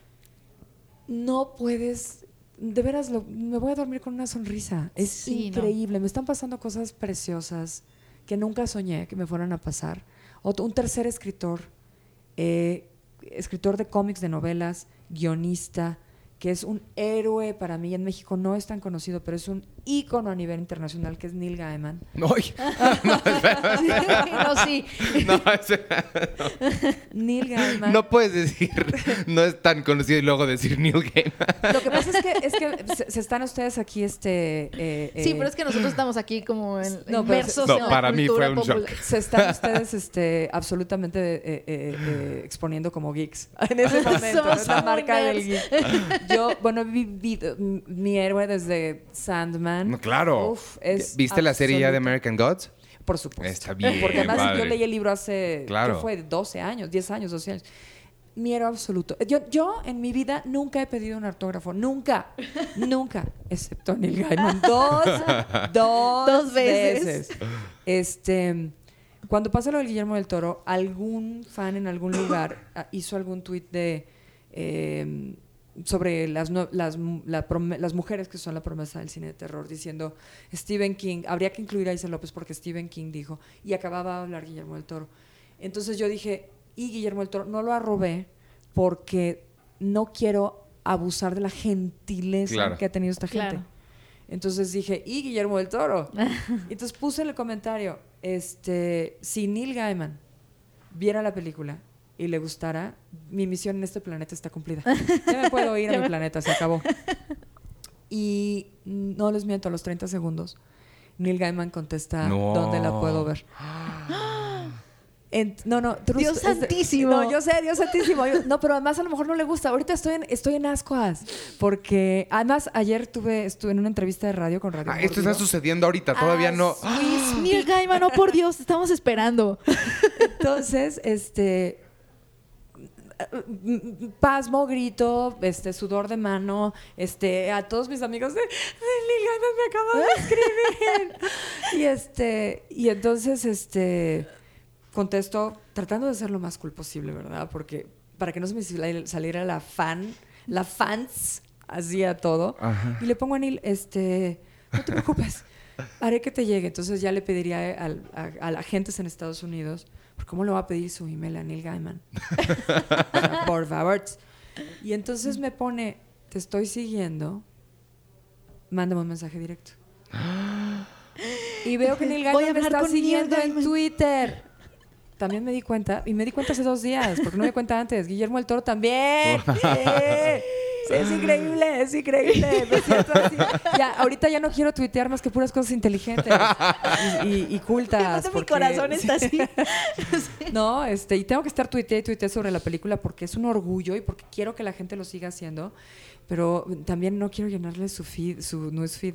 no puedes, de veras, me voy a dormir con una sonrisa. Es Sí, increíble. Me están pasando cosas preciosas que nunca soñé que me fueran a pasar. Un tercer escritor, escritor de cómics, de novelas, guionista, que es un héroe para mí. En México no es tan conocido, pero es un ícono a nivel internacional, que es Neil Gaiman. ¡Ay! No, sí. No, ese- Neil Gaiman. no puedes decir, no es tan conocido y luego decir Neil Gaiman. Lo que pasa es que se están ustedes aquí, Sí, pero es que nosotros estamos aquí como No, inmersos pero- en No, la para mí cultura fue un popular. shock. se están ustedes absolutamente exponiendo como geeks en ese momento. Somos Es la muy marca del nerds. geek. Yo, bueno, he vivido mi héroe desde Sandman. No, claro. Uf, es ¿Viste la serie ya de absoluta- American Gods? Por supuesto. Está bien, Porque además padre. yo leí el libro hace, Claro. ¿qué fue? 12 años, 10 años, 12 años. Mi héroe absoluto. Yo en mi vida nunca he pedido un autógrafo. Nunca. Excepto a Neil Gaiman. Dos veces. Cuando pasa lo del Guillermo del Toro, algún fan en algún lugar hizo algún tuit sobre las mujeres que son la promesa del cine de terror, diciendo Stephen King, habría que incluir a Isa López porque Stephen King dijo, y acababa de hablar Guillermo del Toro. Entonces yo dije, y Guillermo del Toro, no lo arrobé porque no quiero abusar de la gentileza Claro. que ha tenido esta gente. Claro. Entonces dije, y Guillermo del Toro. Entonces puse en el comentario, si Neil Gaiman viera la película y le gustara, mi misión en este planeta está cumplida. Ya me puedo ir a mi planeta, se acabó. Y no les miento, a los 30 segundos, Neil Gaiman contesta, No. ¿dónde la puedo ver? Dios santísimo. No, yo sé, Dios santísimo. No, pero además a lo mejor no le gusta. Ahorita estoy en ascuas. Porque además ayer estuve en una entrevista de radio con Radio Esto está Mórbido. sucediendo ahorita, todavía no. Neil Gaiman, no, por Dios, te estamos esperando. Entonces, pasmo, grito, sudor de mano, a todos mis amigos de Neil Gaiman me acaba de escribir. Y entonces, contesto tratando de ser lo más cool posible, ¿verdad? Porque para que no se me saliera la fans, hacía todo. Ajá. Y le pongo a Neil, no te preocupes, haré que te llegue. Entonces ya le pediría a la gente en Estados Unidos, ¿por cómo le va a pedir su email a Neil Gaiman? O sea, por favor. Y entonces me pone, te estoy siguiendo, mándame un mensaje directo. Y veo que Neil Voy a Gaiman me hablar está con Neil siguiendo en Gaiman. Twitter. También me di cuenta, y me di cuenta hace 2 días, porque no me di cuenta antes. Guillermo del Toro también. Sí, es increíble, es increíble. Me siento así. Ya, ahorita ya no quiero tuitear más que puras cosas inteligentes y cultas. Mi porque- corazón está así. No, y tengo que estar tuiteé sobre la película porque es un orgullo y porque quiero que la gente lo siga haciendo. Pero también no quiero llenarle su newsfeed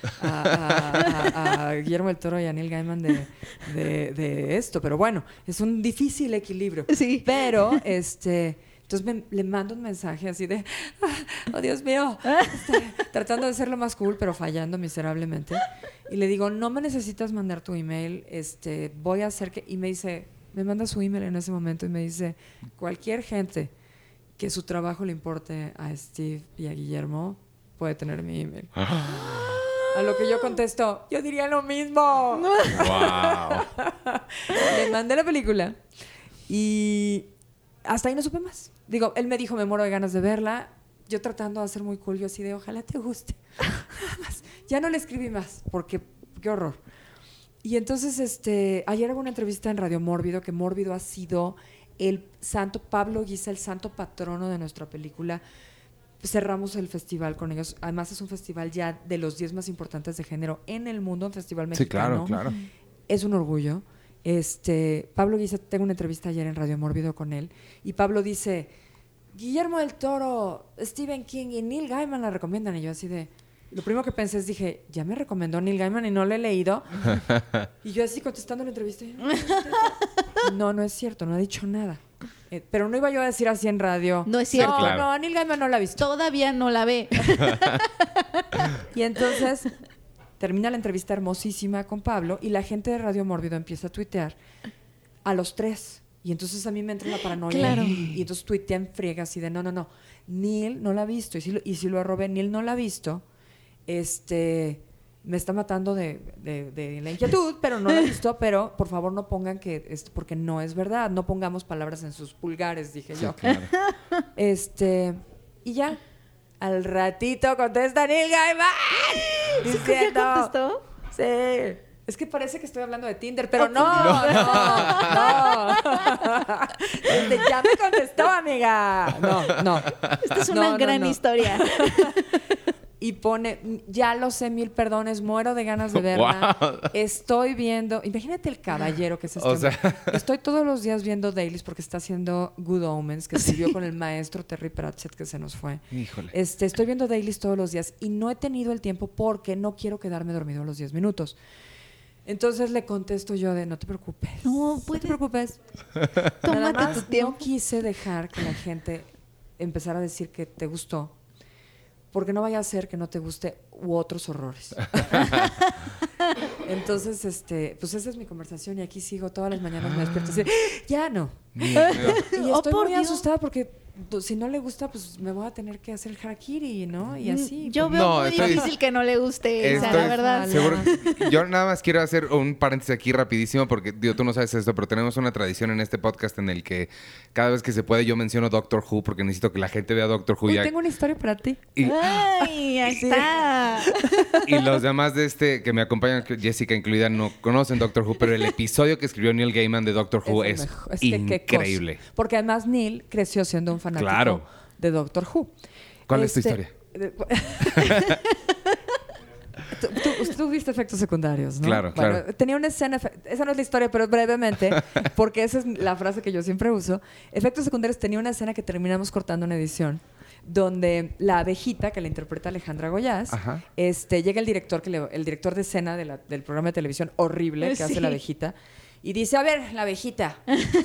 a Guillermo del Toro y a Neil Gaiman de esto. Pero bueno, es un difícil equilibrio. Sí. Pero, entonces le mando un mensaje así de, oh Dios mío, tratando de ser lo más cool, pero fallando miserablemente. Y le digo, no me necesitas mandar tu email, voy a hacer que... Y me dice, me manda su email en ese momento y me dice, cualquier gente que su trabajo le importe a Steve y a Guillermo puede tener mi email. A lo que yo contesto, yo diría lo mismo. Wow. Le mandé la película y hasta ahí no supe más. Digo, él me dijo, me muero de ganas de verla. Yo tratando de hacer muy cool, yo así de, ojalá te guste. Nada más. Ya no le escribí más, porque qué horror. Y entonces, ayer hubo una entrevista en Radio Mórbido, que Mórbido ha sido el santo Pablo Guisa, el santo patrono de nuestra película. Cerramos el festival con ellos. Además, es un festival ya de los 10 más importantes de género en el mundo, un festival mexicano. Sí, claro. Es un orgullo. Pablo Guisa, tengo una entrevista ayer en Radio Mórbido con él, y Pablo dice, Guillermo del Toro, Stephen King y Neil Gaiman la recomiendan. Y yo así de... Lo primero que pensé es, dije, ya me recomendó Neil Gaiman y no lo he leído. Y yo así contestando la entrevista. No es cierto, no ha dicho nada. Pero no iba yo a decir así en radio. No es cierto. No, Neil Gaiman no la ha visto. Todavía no la ve. Y entonces termina la entrevista hermosísima con Pablo y la gente de Radio Mórbido empieza a tuitear a los 3. Y entonces a mí me entra la paranoia. Claro. Y entonces tuitean friegas así de no. Neil no la ha visto. Y si lo arrobé, Neil no la ha visto. Me está matando de la inquietud, pero no lo he visto. Pero por favor no pongan que porque no es verdad, no pongamos palabras en sus pulgares, dije yo. Claro. Y ya al ratito contesta Neil Gaiman diciendo, ¿Ya contestó? sí, es que parece que estoy hablando de Tinder, pero no. Ya me contestó, amiga. No. Esta es una gran historia. Y pone, ya lo sé, 1000 perdones, muero de ganas de verla. Wow. Estoy viendo, imagínate el caballero que es este. O sea. Estoy todos los días viendo dailies porque está haciendo Good Omens, que escribió con el maestro Terry Pratchett, que se nos fue. Híjole. Estoy viendo dailies todos los días y no he tenido el tiempo porque no quiero quedarme dormido a los 10 minutos. Entonces le contesto yo de, no te preocupes. No te preocupes. Tómate Nada más tu tiempo. no quise dejar que la gente empezara a decir que te gustó, porque no vaya a ser que no te guste u otros horrores. Entonces, pues esa es mi conversación y aquí sigo todas las mañanas, me despierto así, ya no. Y estoy muy asustada porque si no le gusta, pues me voy a tener que hacer harakiri, ¿no? Y así. Yo veo muy difícil que no le guste esa, la verdad. Seguro. Yo nada más quiero hacer un paréntesis aquí rapidísimo porque, digo, tú no sabes esto, pero tenemos una tradición en este podcast en el que cada vez que se puede yo menciono Doctor Who porque necesito que la gente vea Doctor Who. Tengo una historia para ti. ¡Ay, ahí está! Y los demás de que me acompañan, Jessica incluida, no conocen Doctor Who, pero el episodio que escribió Neil Gaiman de Doctor Who es increíble. Porque además Neil creció siendo un fanático de Doctor Who. ¿Cuál es tu historia? Tú viste efectos secundarios, ¿no? Claro. Tenía una escena, esa no es la historia, pero brevemente, porque esa es la frase que yo siempre uso. Efectos secundarios tenía una escena que terminamos cortando en edición, donde la abejita, que la interpreta Alejandra Goyás, llega el director, el director de escena del programa de televisión horrible que hace la abejita, y dice, a ver, abejita,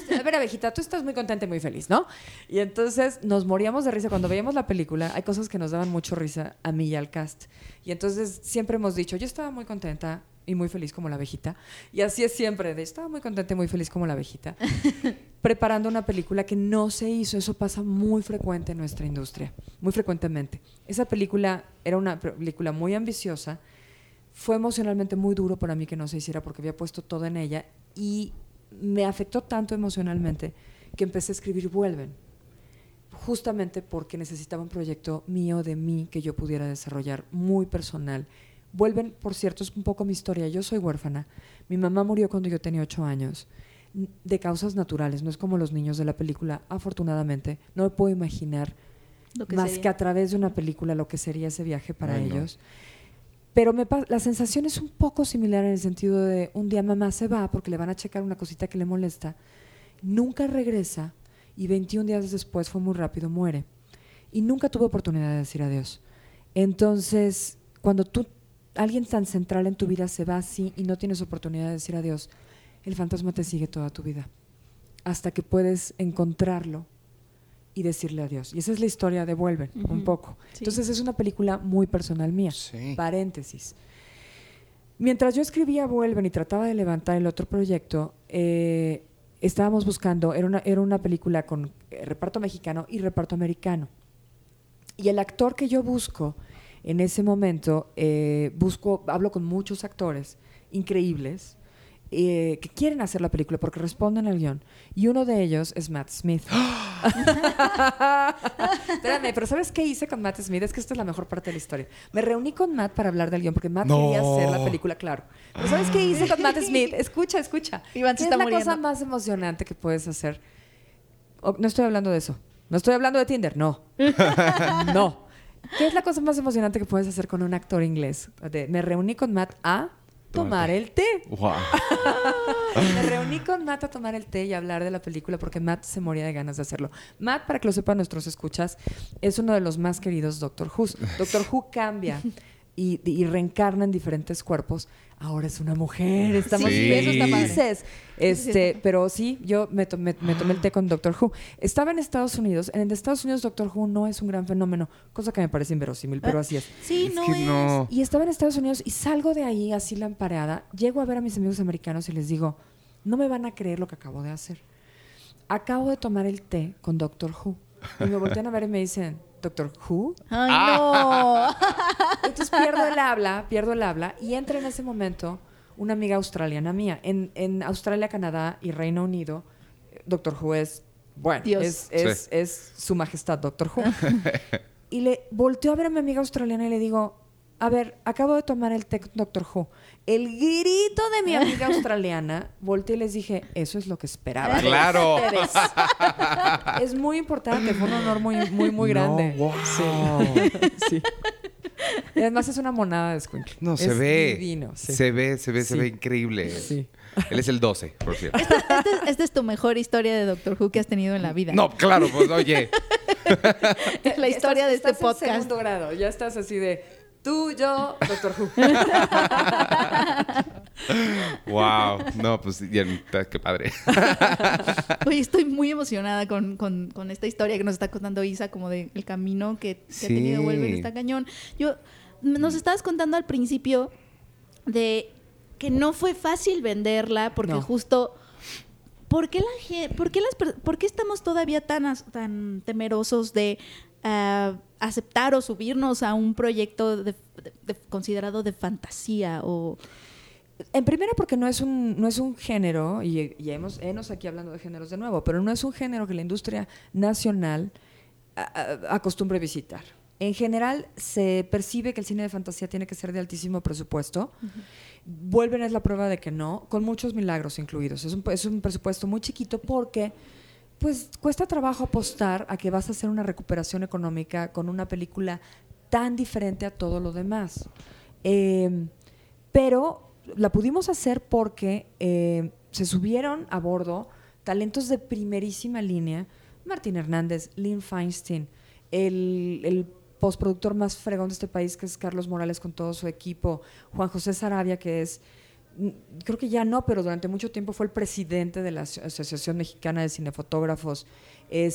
tú estás muy contenta y muy feliz, ¿no? Y entonces nos moríamos de risa. Cuando veíamos la película, hay cosas que nos daban mucho risa a mí y al cast. Y entonces siempre hemos dicho, yo estaba muy contenta y muy feliz como la abejita. Y así es siempre, estaba muy contenta y muy feliz como la abejita. Preparando una película que no se hizo. Eso pasa muy frecuente en nuestra industria, muy frecuentemente. Esa película era una película muy ambiciosa. Fue emocionalmente muy duro para mí que no se hiciera porque había puesto todo en ella y me afectó tanto emocionalmente que empecé a escribir Vuelven, justamente porque necesitaba un proyecto mío, de mí, que yo pudiera desarrollar, muy personal. Vuelven, por cierto, es un poco mi historia. Yo soy huérfana. Mi mamá murió cuando yo tenía 8 años, de causas naturales, no es como los niños de la película, afortunadamente. No me puedo imaginar más que a través de una película lo que sería ese viaje para ellos. Pero la sensación es un poco similar en el sentido de un día mamá se va porque le van a checar una cosita que le molesta, nunca regresa y 21 días después, fue muy rápido, muere. Y nunca tuve oportunidad de decir adiós. Entonces, cuando alguien tan central en tu vida se va así y no tienes oportunidad de decir adiós, el fantasma te sigue toda tu vida hasta que puedes encontrarlo y decirle adiós. Y esa es la historia de Vuelven, un poco. Sí. Entonces es una película muy personal mía. Sí. Paréntesis. Mientras yo escribía Vuelven y trataba de levantar el otro proyecto, estábamos buscando, era una película con reparto mexicano y reparto americano. Y el actor que yo busco en ese momento, hablo con muchos actores increíbles, que quieren hacer la película porque responden al guión. Y uno de ellos es Matt Smith. Espérame, pero ¿sabes qué hice con Matt Smith? Es que esta es la mejor parte de la historia. Me reuní con Matt para hablar del guión porque Matt quería hacer la película, claro. Pero ¿sabes qué hice con Matt Smith? Escucha. Iván se ¿Qué está es la muriendo? cosa más emocionante que puedes hacer? No estoy hablando de eso. No estoy hablando de Tinder, no. No. ¿Qué es la cosa más emocionante que puedes hacer con un actor inglés? Me reuní con Matt a tomar el té. Wow. Me reuní con Matt a tomar el té y hablar de la película porque Matt se moría de ganas de hacerlo. Matt, para que lo sepan nuestros escuchas, es uno de los más queridos Doctor Who. Doctor Who cambia y reencarna en diferentes cuerpos. Ahora es una mujer, estamos felices. Pero sí, yo me tomé el té con Doctor Who. Estaba en Estados Unidos. En Estados Unidos Doctor Who no es un gran fenómeno, cosa que me parece inverosímil, pero así es. Sí, No. Y estaba en Estados Unidos y salgo de ahí así lamparada. Llego a ver a mis amigos americanos y les digo, no me van a creer lo que acabo de hacer. Acabo de tomar el té con Doctor Who. Y me voltean a ver y me dicen, ¿Doctor Who? ¡Ay, no! Entonces pierdo el habla y entra en ese momento una amiga australiana mía. En Australia, Canadá y Reino Unido, Doctor Who es, bueno, Dios. es su majestad Doctor Who. Y le volteo a ver a mi amiga australiana y le digo, a ver, acabo de tomar el té con Doctor Who. El grito de mi amiga australiana, volteé y les dije, eso es lo que esperaba. ¡Claro! Es muy importante, fue un honor muy grande. Wow. Sí. Y además es una monada de escuincle. No, es se ve. Divino. Sí. Se ve increíble. Sí. Él es el 12, por cierto. Esta es tu mejor historia de Doctor Who que has tenido en la vida. No, claro, pues oye. Es la historia de este estás podcast. En segundo grado, ya estás así de tú, yo, Doctor Who. Wow. No, pues qué padre. Oye, estoy muy emocionada con esta historia que nos está contando Isa, como del camino que ha tenido Wolverine, está cañón. Nos estabas contando al principio de que no fue fácil venderla porque justo... ¿Por qué estamos todavía tan temerosos de aceptar o subirnos a un proyecto considerado de fantasía? En primera, porque no es un género, y hemos aquí hablando de géneros de nuevo, pero no es un género que la industria nacional acostumbre visitar. En general, se percibe que el cine de fantasía tiene que ser de altísimo presupuesto. Uh-huh. Vuelven es la prueba de que no, con muchos milagros incluidos. Es un presupuesto muy chiquito porque pues cuesta trabajo apostar a que vas a hacer una recuperación económica con una película tan diferente a todo lo demás. Pero la pudimos hacer porque se subieron a bordo talentos de primerísima línea. Martín Hernández, Lynn Feinstein, el postproductor más fregón de este país, que es Carlos Morales con todo su equipo, Juan José Sarabia, que es, creo que ya no, pero durante mucho tiempo fue el presidente de la Asociación Mexicana de Cinefotógrafos, y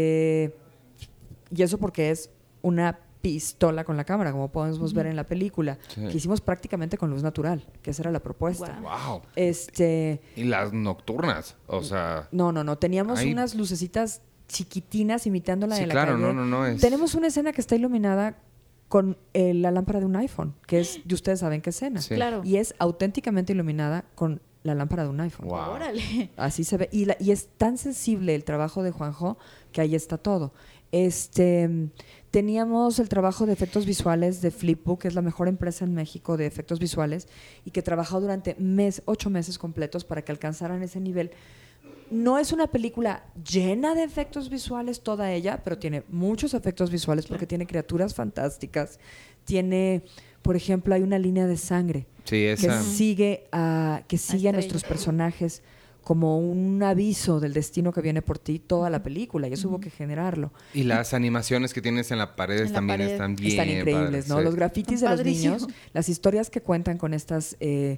eso porque es una pistola con la cámara, como podemos ver en la película, que hicimos prácticamente con luz natural, que esa era la propuesta. Wow. Y las nocturnas, o sea... No, teníamos unas lucecitas chiquitinas imitando la de la calle. Claro, no es... Tenemos una escena que está iluminada con la lámpara de un iPhone, que es, y ustedes saben qué escena. Sí. Claro. Y es auténticamente iluminada con la lámpara de un iPhone. Wow. Órale. Así se ve. Y es tan sensible el trabajo de Juanjo que ahí está todo. Teníamos el trabajo de efectos visuales de Flipbook, que es la mejor empresa en México de efectos visuales, y que trabajó durante 8 meses completos para que alcanzaran ese nivel. No es una película llena de efectos visuales toda ella, pero tiene muchos efectos visuales porque tiene criaturas fantásticas. Tiene, por ejemplo, hay una línea de sangre que sigue a nuestros personajes como un aviso del destino que viene por ti toda la película, y eso hubo que generarlo. Y las animaciones que tienes en las paredes también están bien. Están increíbles, ¿no? Los grafitis de los niños, las historias que cuentan con estas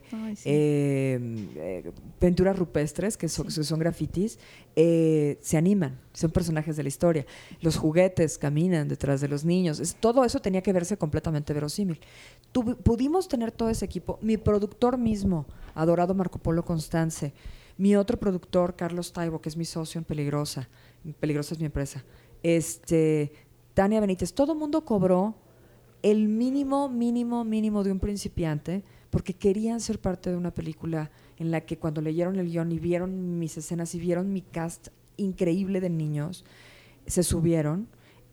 pinturas rupestres, que son grafitis, se animan, son personajes de la historia. Los juguetes caminan detrás de los niños. Todo eso tenía que verse completamente verosímil. Pudimos tener todo ese equipo. Mi productor mismo, adorado Marco Polo Constance, mi otro productor, Carlos Taibo, que es mi socio en Peligrosa. Peligrosa es mi empresa. Tania Benítez. Todo el mundo cobró el mínimo de un principiante porque querían ser parte de una película en la que cuando leyeron el guión y vieron mis escenas y vieron mi cast increíble de niños, se subieron.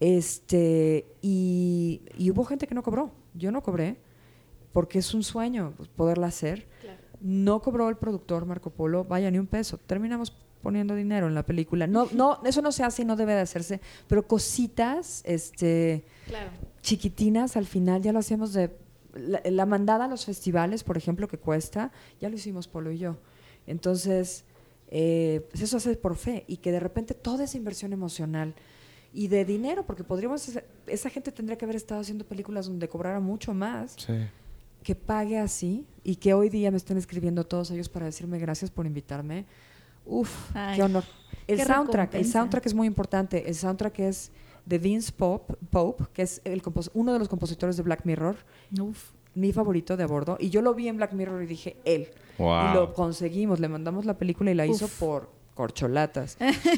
Y hubo gente que no cobró. Yo no cobré porque es un sueño poderla hacer. Claro. No cobró el productor Marco Polo, vaya, ni un peso. Terminamos poniendo dinero en la película. No, eso no se hace y no debe de hacerse, pero cositas, claro, chiquitinas, al final ya lo hacíamos de... La mandada a los festivales, por ejemplo, que cuesta, ya lo hicimos Polo y yo. Entonces, pues eso hace por fe, y que de repente toda esa inversión emocional y de dinero, porque esa gente tendría que haber estado haciendo películas donde cobrara mucho más, Sí. que pague así, y que hoy día me estén escribiendo todos ellos para decirme gracias por invitarme. Uf, ay, qué honor. El qué soundtrack recompensa. es muy importante. El soundtrack es de Vince Pope, que es uno de los compositores de Black Mirror, Uf. mi favorito de a bordo. Y yo lo vi en Black Mirror y dije, él. Wow. Y lo conseguimos, le mandamos la película y la hizo por corcholatas.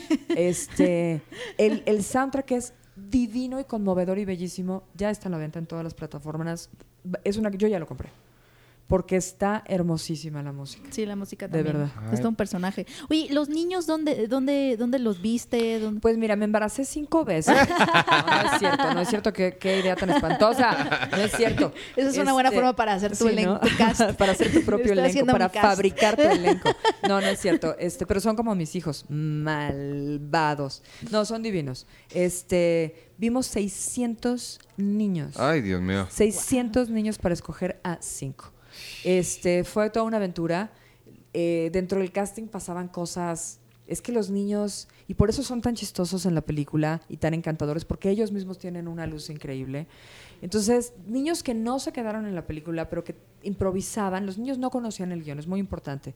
El soundtrack es divino y conmovedor y bellísimo. Ya está a la venta en todas las plataformas. Yo ya lo compré. Porque está hermosísima la música. Sí, la música De también. verdad. Es todo un personaje. Oye, ¿los niños dónde los viste? Pues mira, me embaracé 5 veces. No es cierto, no es cierto. Qué idea tan espantosa. No es cierto. Esa es una buena forma para hacer tu elenco, tu cast. Para hacer tu propio Estoy elenco, haciendo para mi cast. fabricar tu elenco. No es cierto. Pero son como mis hijos, malvados. No, son divinos. Vimos 600 niños. Ay, Dios mío. 600 niños para escoger a 5. Fue toda una aventura. Dentro del casting pasaban cosas. Es que los niños, y por eso son tan chistosos en la película y tan encantadores, porque ellos mismos tienen una luz increíble. Entonces, niños que no se quedaron en la película, pero que improvisaban. Los niños no conocían el guión, es muy importante.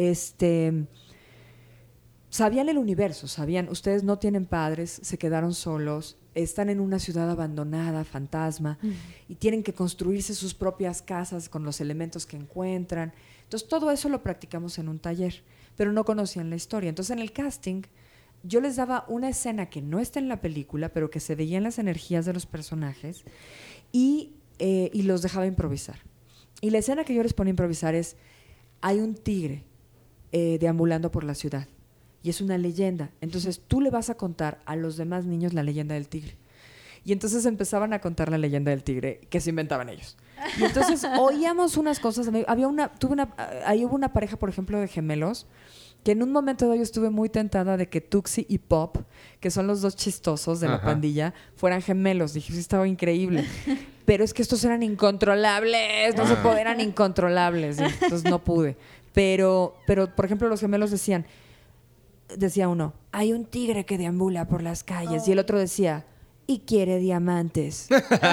Sabían el universo, sabían, ustedes no tienen padres, se quedaron solos, están en una ciudad abandonada, fantasma, y tienen que construirse sus propias casas con los elementos que encuentran. Entonces, todo eso lo practicamos en un taller, pero no conocían la historia. Entonces, en el casting, yo les daba una escena que no está en la película, pero que se veían las energías de los personajes, y los dejaba improvisar. Y la escena que yo les ponía a improvisar es, hay un tigre deambulando por la ciudad. Y es una leyenda. Entonces tú le vas a contar a los demás niños la leyenda del tigre. Y entonces empezaban a contar la leyenda del tigre que se inventaban ellos. Y entonces oíamos unas cosas. Ahí hubo una pareja, por ejemplo, de gemelos, que en un momento de hoy estuve muy tentada de que Tuxi y Pop, que son los dos chistosos de la pandilla, fueran gemelos. Dije, sí, estaba increíble. Pero es que estos eran incontrolables. No se podían, eran incontrolables. Entonces no pude. Pero, por ejemplo, los gemelos decía uno, hay un tigre que deambula por las calles. Y el otro decía, y quiere diamantes.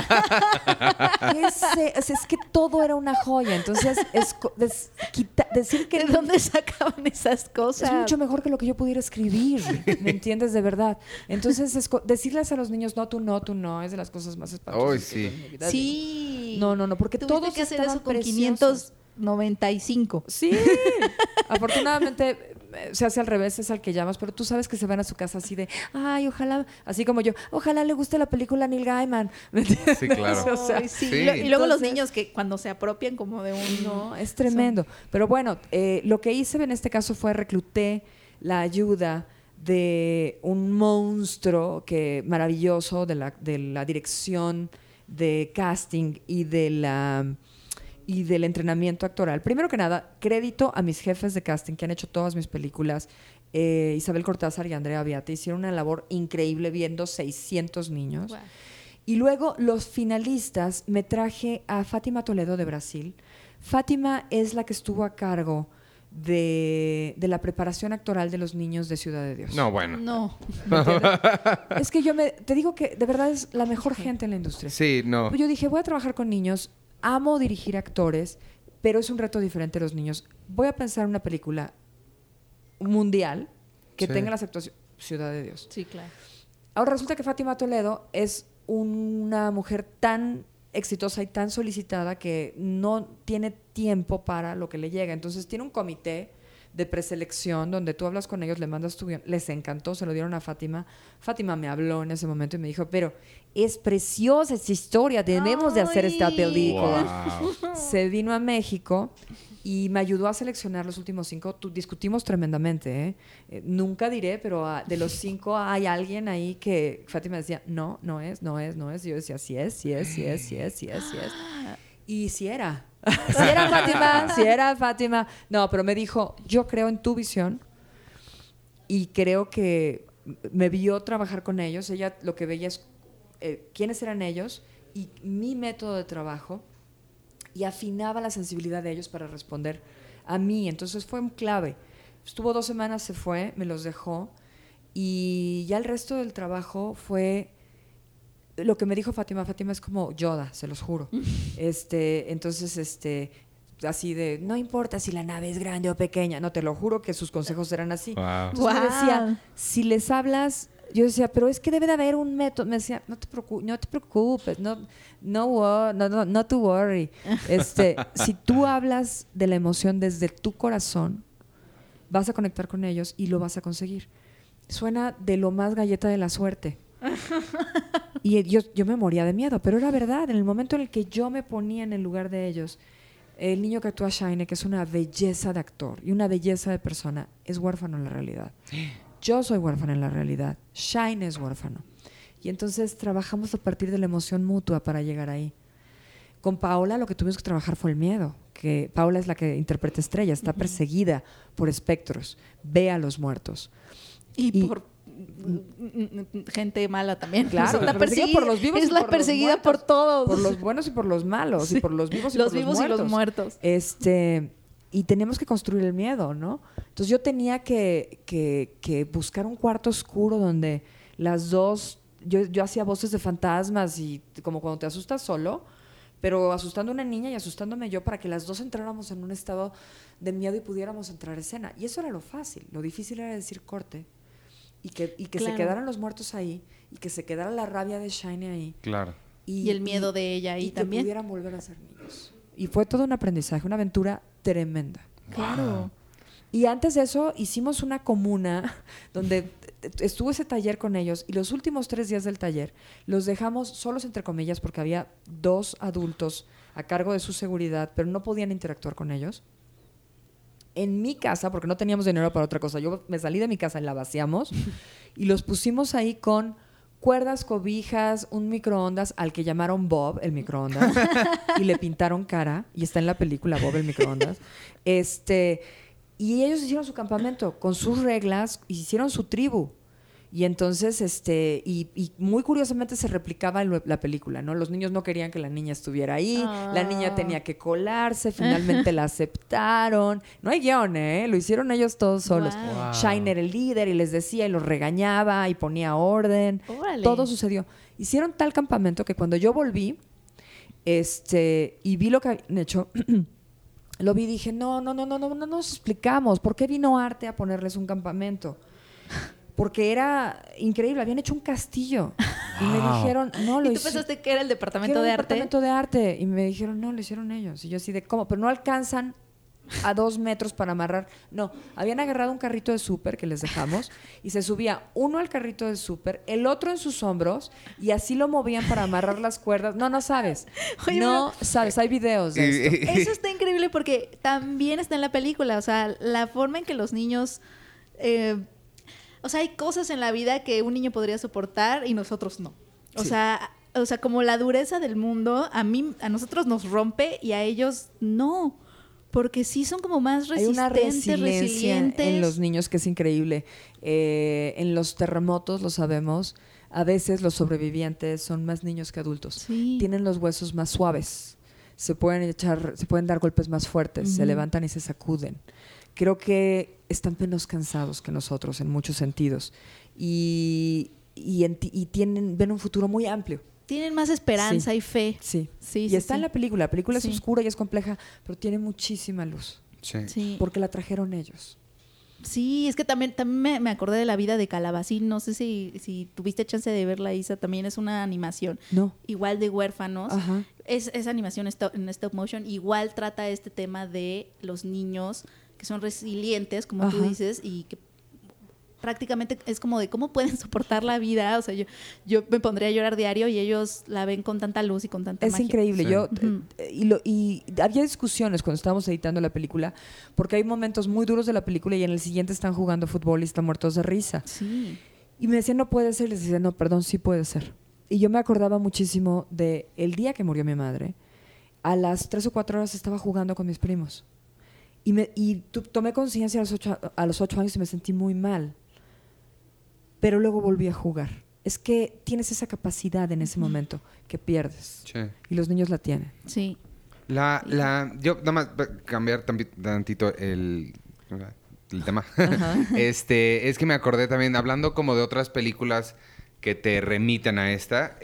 Es que todo era una joya. Entonces, decir que... ¿De dónde sacaban esas cosas? Es mucho mejor que lo que yo pudiera escribir. ¿Me entiendes? De verdad. Entonces, decirles a los niños, no, tú no, es de las cosas más espantosas. Ay, sí. Sí. No, porque tuviste todos que hacer estaban eso con preciosos. 595. Sí. Afortunadamente se hace al revés, es al que llamas, pero tú sabes que se van a su casa así de, ay, ojalá, así como yo, ojalá le guste la película a Neil Gaiman. Sí, claro. O sea, Ay, sí. sí. Y luego los Entonces, niños que cuando se apropian como de un... No, es tremendo. Pero bueno, lo que hice en este caso fue recluté la ayuda de un monstruo maravilloso de la dirección de casting y del entrenamiento actoral. Primero que nada, crédito a mis jefes de casting que han hecho todas mis películas. Isabel Cortázar y Andrea Beate hicieron una labor increíble viendo 600 niños. Wow. Y luego los finalistas, me traje a Fátima Toledo de Brasil. Fátima es la que estuvo a cargo de la preparación actoral de los niños de Ciudad de Dios. No, bueno. No. Es que te digo que de verdad es la mejor gente en la industria. Sí, no. Yo dije, voy a trabajar con niños, amo dirigir actores, pero es un reto diferente a los niños. Voy a pensar en una película mundial que tenga las actuaciones... Ciudad de Dios. Sí, claro. Ahora resulta que Fátima Toledo es una mujer tan exitosa y tan solicitada que no tiene tiempo para lo que le llega. Entonces tiene un comité de preselección donde tú hablas con ellos, le mandas tu guión. Les encantó, se lo dieron a Fátima. Fátima me habló en ese momento y me dijo, pero es preciosa esta historia, debemos de hacer esta película. Wow. Se vino a México y me ayudó a seleccionar los últimos 5. Discutimos tremendamente, nunca diré, pero de los 5 hay alguien ahí que Fátima decía, no es. Y yo decía, sí es. Y sí era. Sí era Fátima. No, pero me dijo, yo creo en tu visión Y creo que me vio trabajar con ellos. Ella lo que veía es quiénes eran ellos y mi método de trabajo, y afinaba la sensibilidad de ellos para responder a mí. Entonces fue clave. Estuvo 2 semanas, se fue, me los dejó, y ya el resto del trabajo fue lo que me dijo Fátima. Fátima es como Yoda, se los juro. Entonces, así de, no importa si la nave es grande o pequeña. No, te lo juro que sus consejos eran así. Wow. Entonces me decía, si les hablas, yo decía, pero es que debe de haber un método. Me decía, no te preocupes, no to worry. Si tú hablas de la emoción desde tu corazón, vas a conectar con ellos y lo vas a conseguir. Suena de lo más galleta de la suerte. Y yo me moría de miedo, pero era verdad. En el momento en el que yo me ponía en el lugar de ellos, el niño que actúa Shine, que es una belleza de actor y una belleza de persona, es huérfano en la realidad. Yo soy huérfana en la realidad. Shine es huérfano. Y entonces trabajamos a partir de la emoción mutua para llegar ahí. Con Paola lo que tuvimos que trabajar fue el miedo. Que Paola es la que interpreta Estrella, está perseguida por espectros, ve a los muertos. Y por gente mala también. Claro, es la perseguida por los vivos, es la perseguida por todos. Por los buenos y por los malos, sí. Y por los vivos y los por vivos los y muertos. Y los muertos. Y tenemos que construir el miedo, ¿no? Entonces yo tenía que buscar un cuarto oscuro donde las dos... Yo hacía voces de fantasmas, y como cuando te asustas solo, pero asustando a una niña y asustándome yo, para que las dos entráramos en un estado de miedo y pudiéramos entrar a escena. Y eso era lo fácil. Lo difícil era decir corte. Y que claro, se quedaran los muertos ahí, y que se quedara la rabia de Shiny ahí. Claro. Y el miedo de ella ahí también. Y que pudieran volver a ser niños. Y fue todo un aprendizaje, una aventura tremenda. Claro. Y antes de eso hicimos una comuna donde estuvo ese taller con ellos, y los últimos 3 días del taller los dejamos solos, entre comillas, porque había 2 adultos a cargo de su seguridad, pero no podían interactuar con ellos. En mi casa, porque no teníamos dinero para otra cosa, yo me salí de mi casa y la vaciamos y los pusimos ahí con cuerdas, cobijas, un microondas al que llamaron Bob el microondas y le pintaron cara, y está en la película Bob el microondas. Y ellos hicieron su campamento con sus reglas, hicieron su tribu. Y entonces, y muy curiosamente se replicaba en la película, ¿no? Los niños no querían que la niña estuviera ahí, la niña tenía que colarse, finalmente la aceptaron. No hay guión, ¿eh? Lo hicieron ellos todos solos. Wow. Shine era el líder y les decía y los regañaba y ponía orden. ¡Órale! Todo sucedió. Hicieron tal campamento que cuando yo volví, y vi lo que habían hecho, lo vi y dije, no nos explicamos. ¿Por qué vino Arte a ponerles un campamento? Porque era increíble, habían hecho un castillo. Y me dijeron, no, lo hicieron. ¿Y tú pensaste que era el departamento de arte? Departamento de arte. Y me dijeron, no, lo hicieron ellos. Y yo así de, ¿cómo? Pero no alcanzan a 2 metros para amarrar. No, habían agarrado un carrito de súper que les dejamos, y se subía uno al carrito de súper, el otro en sus hombros, y así lo movían para amarrar las cuerdas. No sabes. Oye, no sabes, hay videos de esto. Eso está increíble porque también está en la película. O sea, la forma en que los niños... o sea, hay cosas en la vida que un niño podría soportar y nosotros no. O sea, como la dureza del mundo, a nosotros nos rompe y a ellos no. Porque sí son como más resistentes, hay una resiliencia resilientes. En los niños que es increíble. En los terremotos, lo sabemos, a veces los sobrevivientes son más niños que adultos. Sí. Tienen los huesos más suaves. Se pueden dar golpes más fuertes, se levantan y se sacuden. Creo que están menos cansados que nosotros en muchos sentidos, y ven un futuro muy amplio. Tienen más esperanza y fe. Sí. Sí, y está en la película. La película es Sí. oscura y es compleja, pero tiene muchísima luz. Sí. Porque la trajeron ellos. Sí, es que también me acordé de La vida de Calabacín. No sé si tuviste chance de verla, Isa. También es una animación. No. Igual de huérfanos. Ajá. Es animación en stop motion. Igual trata este tema de los niños que son resilientes, como tú dices, y que prácticamente es como de cómo pueden soportar la vida. O sea, yo me pondría a llorar diario y ellos la ven con tanta luz y con tanta magia. Es increíble. Sí. Y había discusiones cuando estábamos editando la película, porque hay momentos muy duros de la película y en el siguiente están jugando fútbol y están muertos de risa. Sí. Y me decían, no puede ser. Les decía, no, perdón, sí puede ser. Y yo me acordaba muchísimo de el día que murió mi madre. A las 3 o 4 horas estaba jugando con mis primos. Y tomé conciencia a los 8 años y me sentí muy mal. pero luego volví a jugar. Es que tienes esa capacidad en ese momento que pierdes. Sí. Y los niños la tienen. Sí. Yo nada más cambiar tantito el tema. Es que me acordé también, hablando como de otras películas que te remiten a esta,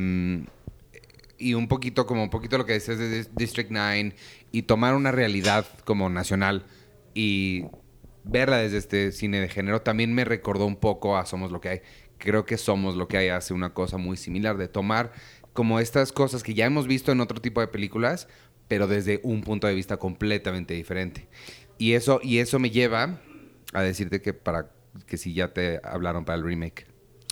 y un poquito lo que decías de District 9, y tomar una realidad como nacional y verla desde este cine de género, también me recordó un poco a Somos lo que hay. Creo que Somos lo que hay hace una cosa muy similar, de tomar como estas cosas que ya hemos visto en otro tipo de películas, pero desde un punto de vista completamente diferente. Y eso me lleva a decirte que si ya te hablaron para el remake.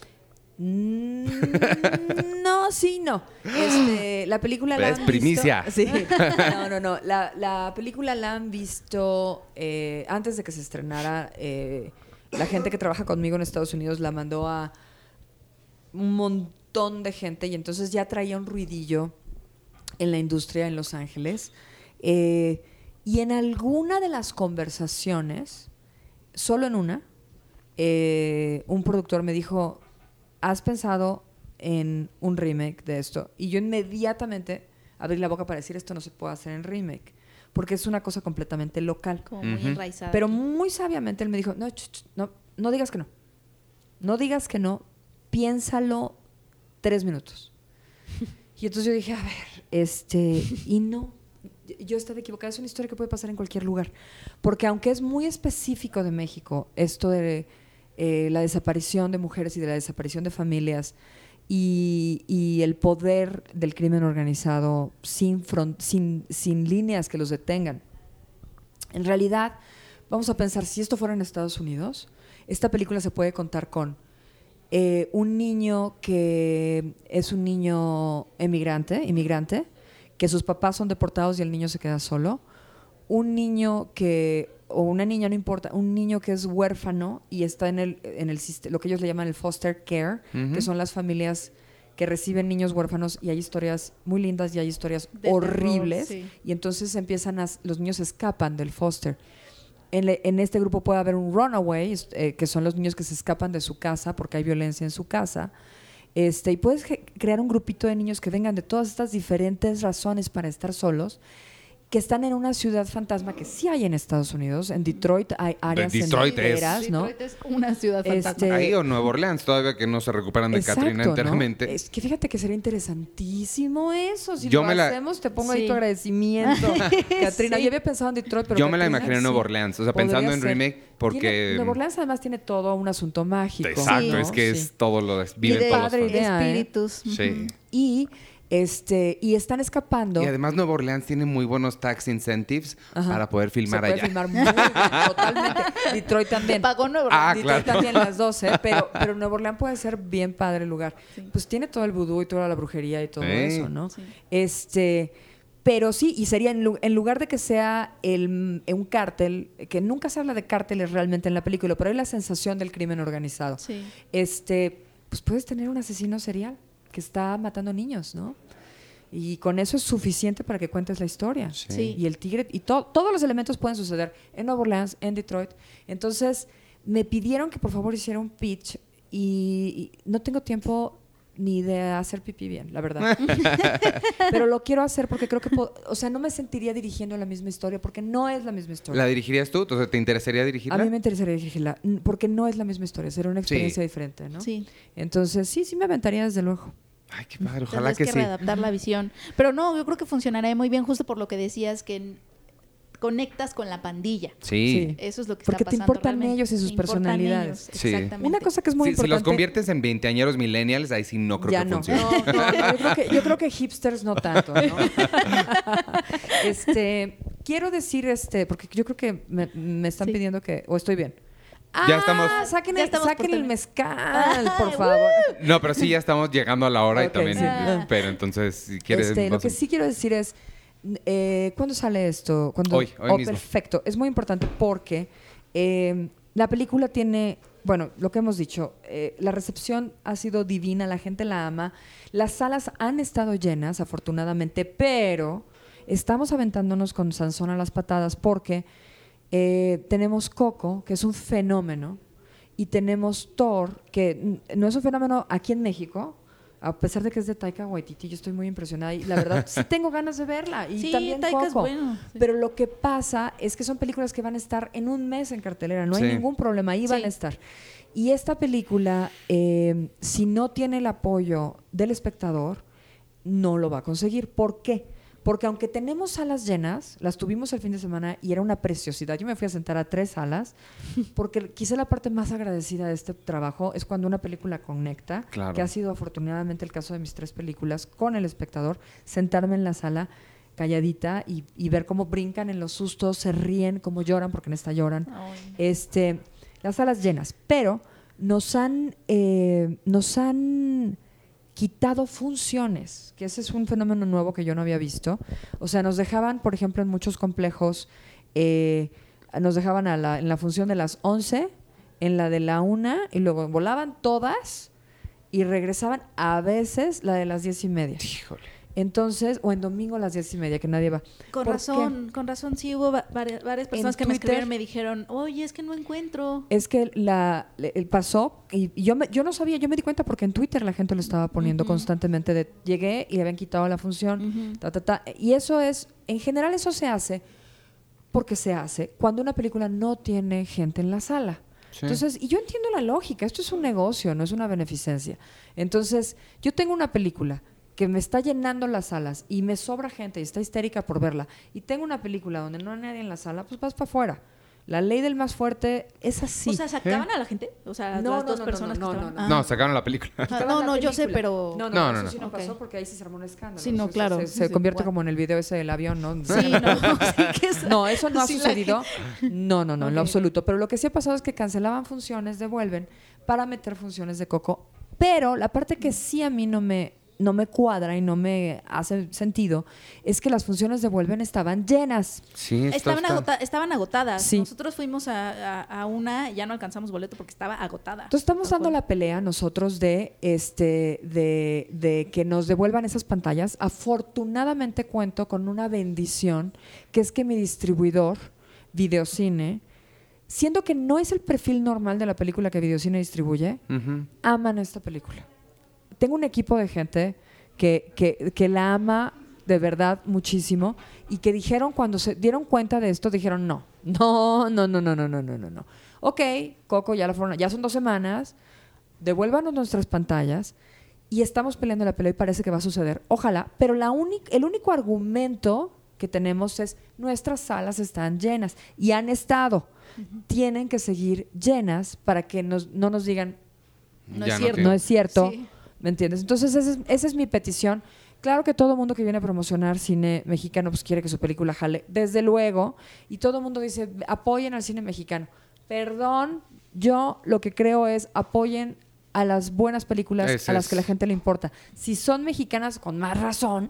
No, sí, no. La película la han visto. Primicia. Sí. No. La película la han visto antes de que se estrenara. La gente que trabaja conmigo en Estados Unidos la mandó a un montón de gente y entonces ya traía un ruidillo en la industria en Los Ángeles. Y en alguna de las conversaciones, solo en una, un productor me dijo: ¿has pensado en un remake de esto? Y yo inmediatamente abrí la boca para decir: esto no se puede hacer en remake, porque es una cosa completamente local. Como muy enraizada. Pero muy sabiamente él me dijo: no digas que no. No digas que no, piénsalo 3 minutos. Y entonces yo dije, a ver, y no. Yo estaba equivocada, es una historia que puede pasar en cualquier lugar. Porque aunque es muy específico de México, esto de la desaparición de mujeres y de la desaparición de familias y el poder del crimen organizado sin líneas que los detengan. En realidad, vamos a pensar, si esto fuera en Estados Unidos, esta película se puede contar con un niño que es un niño inmigrante, que sus papás son deportados y el niño se queda solo. Un niño o una niña, no importa, un niño que es huérfano y está en lo que ellos le llaman el foster care, que son las familias que reciben niños huérfanos, y hay historias muy lindas y hay historias horribles, terror, sí. Y entonces los niños escapan del foster. En este grupo puede haber un runaway, que son los niños que se escapan de su casa porque hay violencia en su casa. Y puedes crear un grupito de niños que vengan de todas estas diferentes razones para estar solos, que están en una ciudad fantasma que sí hay en Estados Unidos. En Detroit hay áreas enteras, ¿no? Detroit es una ciudad fantasma. Ahí o Nueva Orleans, todavía que no se recuperan de Katrina enteramente. ¿No? Es que fíjate que sería interesantísimo eso. Si hacemos, te pongo ahí tu agradecimiento. Katrina, yo había pensado en Detroit, pero yo me la imaginé en Nueva Orleans. O sea, pensando en remake, porque... Nueva Orleans además tiene todo un asunto mágico. Exacto, ¿no? Es que es todo lo... Viven todos los espíritus. Sí. Y están escapando. Y además Nueva Orleans tiene muy buenos tax incentives para poder filmar allá. Se puede filmar muy bien, totalmente. Detroit también. Pagó Nueva Orleans. Detroit también, las dos, pero Nueva Orleans puede ser bien padre el lugar. Sí. Pues tiene todo el vudú y toda la brujería y todo eso, ¿no? Sí. Pero sí, y sería en lugar de que sea un cártel, que nunca se habla de cárteles realmente en la película, pero hay la sensación del crimen organizado. Sí. Pues puedes tener un asesino serial que está matando niños, ¿no? Y con eso es suficiente para que cuentes la historia. Sí. Y el tigre, y todos los elementos pueden suceder en Nueva Orleans, en Detroit. Entonces, me pidieron que por favor hiciera un pitch y no tengo tiempo ni de hacer pipí bien, la verdad. Pero lo quiero hacer porque creo que no me sentiría dirigiendo la misma historia, porque no es la misma historia. ¿La dirigirías tú? Entonces, ¿te interesaría dirigirla? A mí me interesaría dirigirla, porque no es la misma historia, será una experiencia diferente, ¿no? Sí. Entonces, sí me aventaría desde luego. Ay, qué padre, ojalá que sí. Readaptar la visión. Pero no, yo creo que funcionaría muy bien justo por lo que decías, que conectas con la pandilla. Sí. Eso es lo que porque está pasando. Porque te importan ellos y sus personalidades. Ellos, exactamente. Una cosa que es muy importante. Si los conviertes en veinteañeros millennials, ahí sí no creo que funcione. Yo creo que hipsters no tanto, ¿no? Quiero decir, porque yo creo que me están pidiendo que... ¿O estoy bien? Ya estamos. Saquen el mezcal, por favor. No, pero sí ya estamos llegando a la hora y también. Sí. Pero entonces, si quieres. Lo que sí quiero decir es, ¿cuándo sale esto? Hoy mismo. Perfecto. Es muy importante porque la película tiene, bueno, lo que hemos dicho, la recepción ha sido divina, la gente la ama, las salas han estado llenas, afortunadamente, pero estamos aventándonos con Sansón a las patadas porque tenemos Coco, que es un fenómeno, y tenemos Thor, que no es un fenómeno aquí en México, a pesar de que es de Taika Waititi. Yo estoy muy impresionada y la verdad sí tengo ganas de verla. Y sí, también Taika Coco. es bueno. Sí. Pero lo que pasa es que son películas que van a estar en un mes en cartelera. No hay ningún problema, ahí van a estar. Y esta película, si no tiene el apoyo del espectador, no lo va a conseguir. ¿Por qué? Porque aunque tenemos salas llenas, las tuvimos el fin de semana y era una preciosidad. Yo me fui a sentar a 3 salas porque quizá la parte más agradecida de este trabajo es cuando una película conecta, que ha sido afortunadamente el caso de mis 3 películas, con el espectador, sentarme en la sala calladita y ver cómo brincan en los sustos, se ríen, cómo lloran, porque en esta lloran. Las salas llenas. Pero nos han quitado funciones, que ese es un fenómeno nuevo que yo no había visto. O sea, nos dejaban, por ejemplo, en muchos complejos, nos dejaban en la función de las 11, en la de la 1, y luego volaban todas y regresaban a veces la de las 10:30. Híjole. Entonces, o en domingo a las 10:30, que nadie va. Con razón, sí hubo varias personas que me escribieron y me dijeron, oye, es que no encuentro. Es que pasó, y yo no sabía, yo me di cuenta porque en Twitter la gente lo estaba poniendo constantemente, llegué y habían quitado la función, y eso es, en general eso se hace porque se hace cuando una película no tiene gente en la sala. Sí. Entonces, y yo entiendo la lógica, esto es un negocio, no es una beneficencia. Entonces, yo tengo una película que me está llenando las salas y me sobra gente y está histérica por verla, y tengo una película donde no hay nadie en la sala, pues vas para afuera. La ley del más fuerte es así. O sea, ¿sacaban a la gente? O sea, las dos personas que estaban... No, sacaron la película. Yo sé, pero... No, eso sí no pasó porque ahí sí se armó un escándalo. Sí, no, claro. Se convierte como en el video ese del avión, ¿no? Sí, no, eso no ha sucedido. No, en lo absoluto. Pero lo que sí ha pasado es que cancelaban funciones, devuelven, para meter funciones de Coco. Pero la parte que sí a mí no me cuadra y no me hace sentido es que las funciones de Vuelven estaban llenas. Sí, estaban agotadas. Sí. Nosotros fuimos a una y ya no alcanzamos boleto porque estaba agotada. Entonces estamos dando la pelea nosotros de que nos devuelvan esas pantallas. Afortunadamente cuento con una bendición, que es que mi distribuidor, Videocine, siendo que no es el perfil normal de la película que Videocine distribuye, aman esta película. Tengo un equipo de gente que la ama de verdad muchísimo, y que dijeron, cuando se dieron cuenta de esto, dijeron no. Ok, Coco, ya son 2 semanas, devuélvanos nuestras pantallas y estamos peleando la pelea y parece que va a suceder. Ojalá, pero el único argumento que tenemos es nuestras salas están llenas y han estado. Tienen que seguir llenas para que no nos digan no es cierto. Sí. ¿Me entiendes? Entonces esa es mi petición. Claro que todo mundo que viene a promocionar cine mexicano pues quiere que su película jale, desde luego, y todo el mundo dice apoyen al cine mexicano. Perdón, yo lo que creo es apoyen a las buenas películas a las que la gente le importa. Si son mexicanas, con más razón,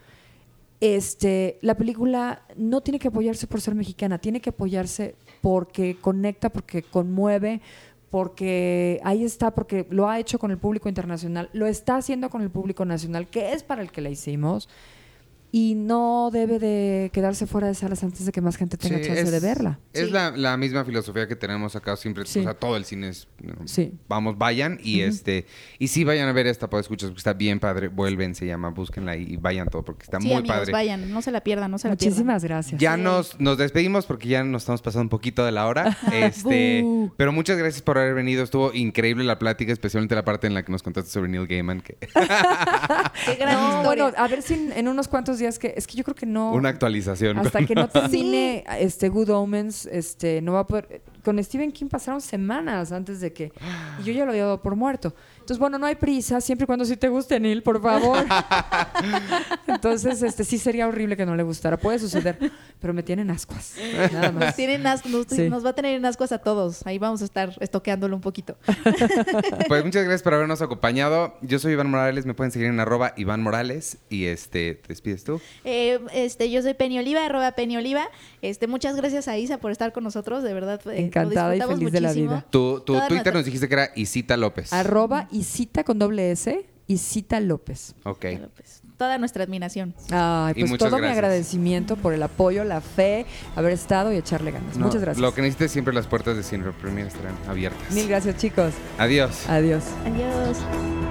la película no tiene que apoyarse por ser mexicana, tiene que apoyarse porque conecta, porque conmueve, porque ahí está, porque lo ha hecho con el público internacional, lo está haciendo con el público nacional, que es para el que la hicimos, y no debe de quedarse fuera de salas antes de que más gente tenga chance de verla. Es la misma filosofía que tenemos acá siempre, o sea, todo el cine es, vamos, vayan, y y sí vayan a ver esta escuchas, porque está bien padre. Vuelven, se llama, búsquenla y vayan todo, porque está muy amigos, padre. Vayan, no se la pierdan, Muchísimas gracias. Ya nos despedimos porque ya nos estamos pasando un poquito de la hora. Pero muchas gracias por haber venido, estuvo increíble la plática, especialmente la parte en la que nos contaste sobre Neil Gaiman. Qué gran historia. Bueno, a ver si en unos cuantos días, es que yo creo que no. Una actualización. Hasta que no termine Good Omens, no va a poder. Con Stephen King pasaron semanas antes de que. Y yo ya lo había dado por muerto. Entonces, bueno, no hay prisa, siempre y cuando sí te guste, Neil, por favor. Entonces, sí sería horrible que no le gustara. Puede suceder, pero me tienen ascuas. Nada más. Nos va a tener en ascuas a todos. Ahí vamos a estar estoqueándolo un poquito. Pues muchas gracias por habernos acompañado. Yo soy Iván Morales, me pueden seguir en @IvánMorales. Y ¿te despides tú? Yo soy Penny Oliva, @PennyOliva. Muchas gracias a Isa por estar con nosotros, de verdad. Encantada y feliz muchísimo. De la vida. Tu Twitter nos dijiste que era Isita López. @Isita con doble S, Isita López. Ok. toda nuestra admiración. Ay, pues todo gracias. Mi agradecimiento por el apoyo, la fe, haber estado y echarle ganas. Muchas gracias. Lo que necesites, siempre las puertas de Cine Premier estarán abiertas. Mil gracias, chicos. Adiós. Adiós. Adiós.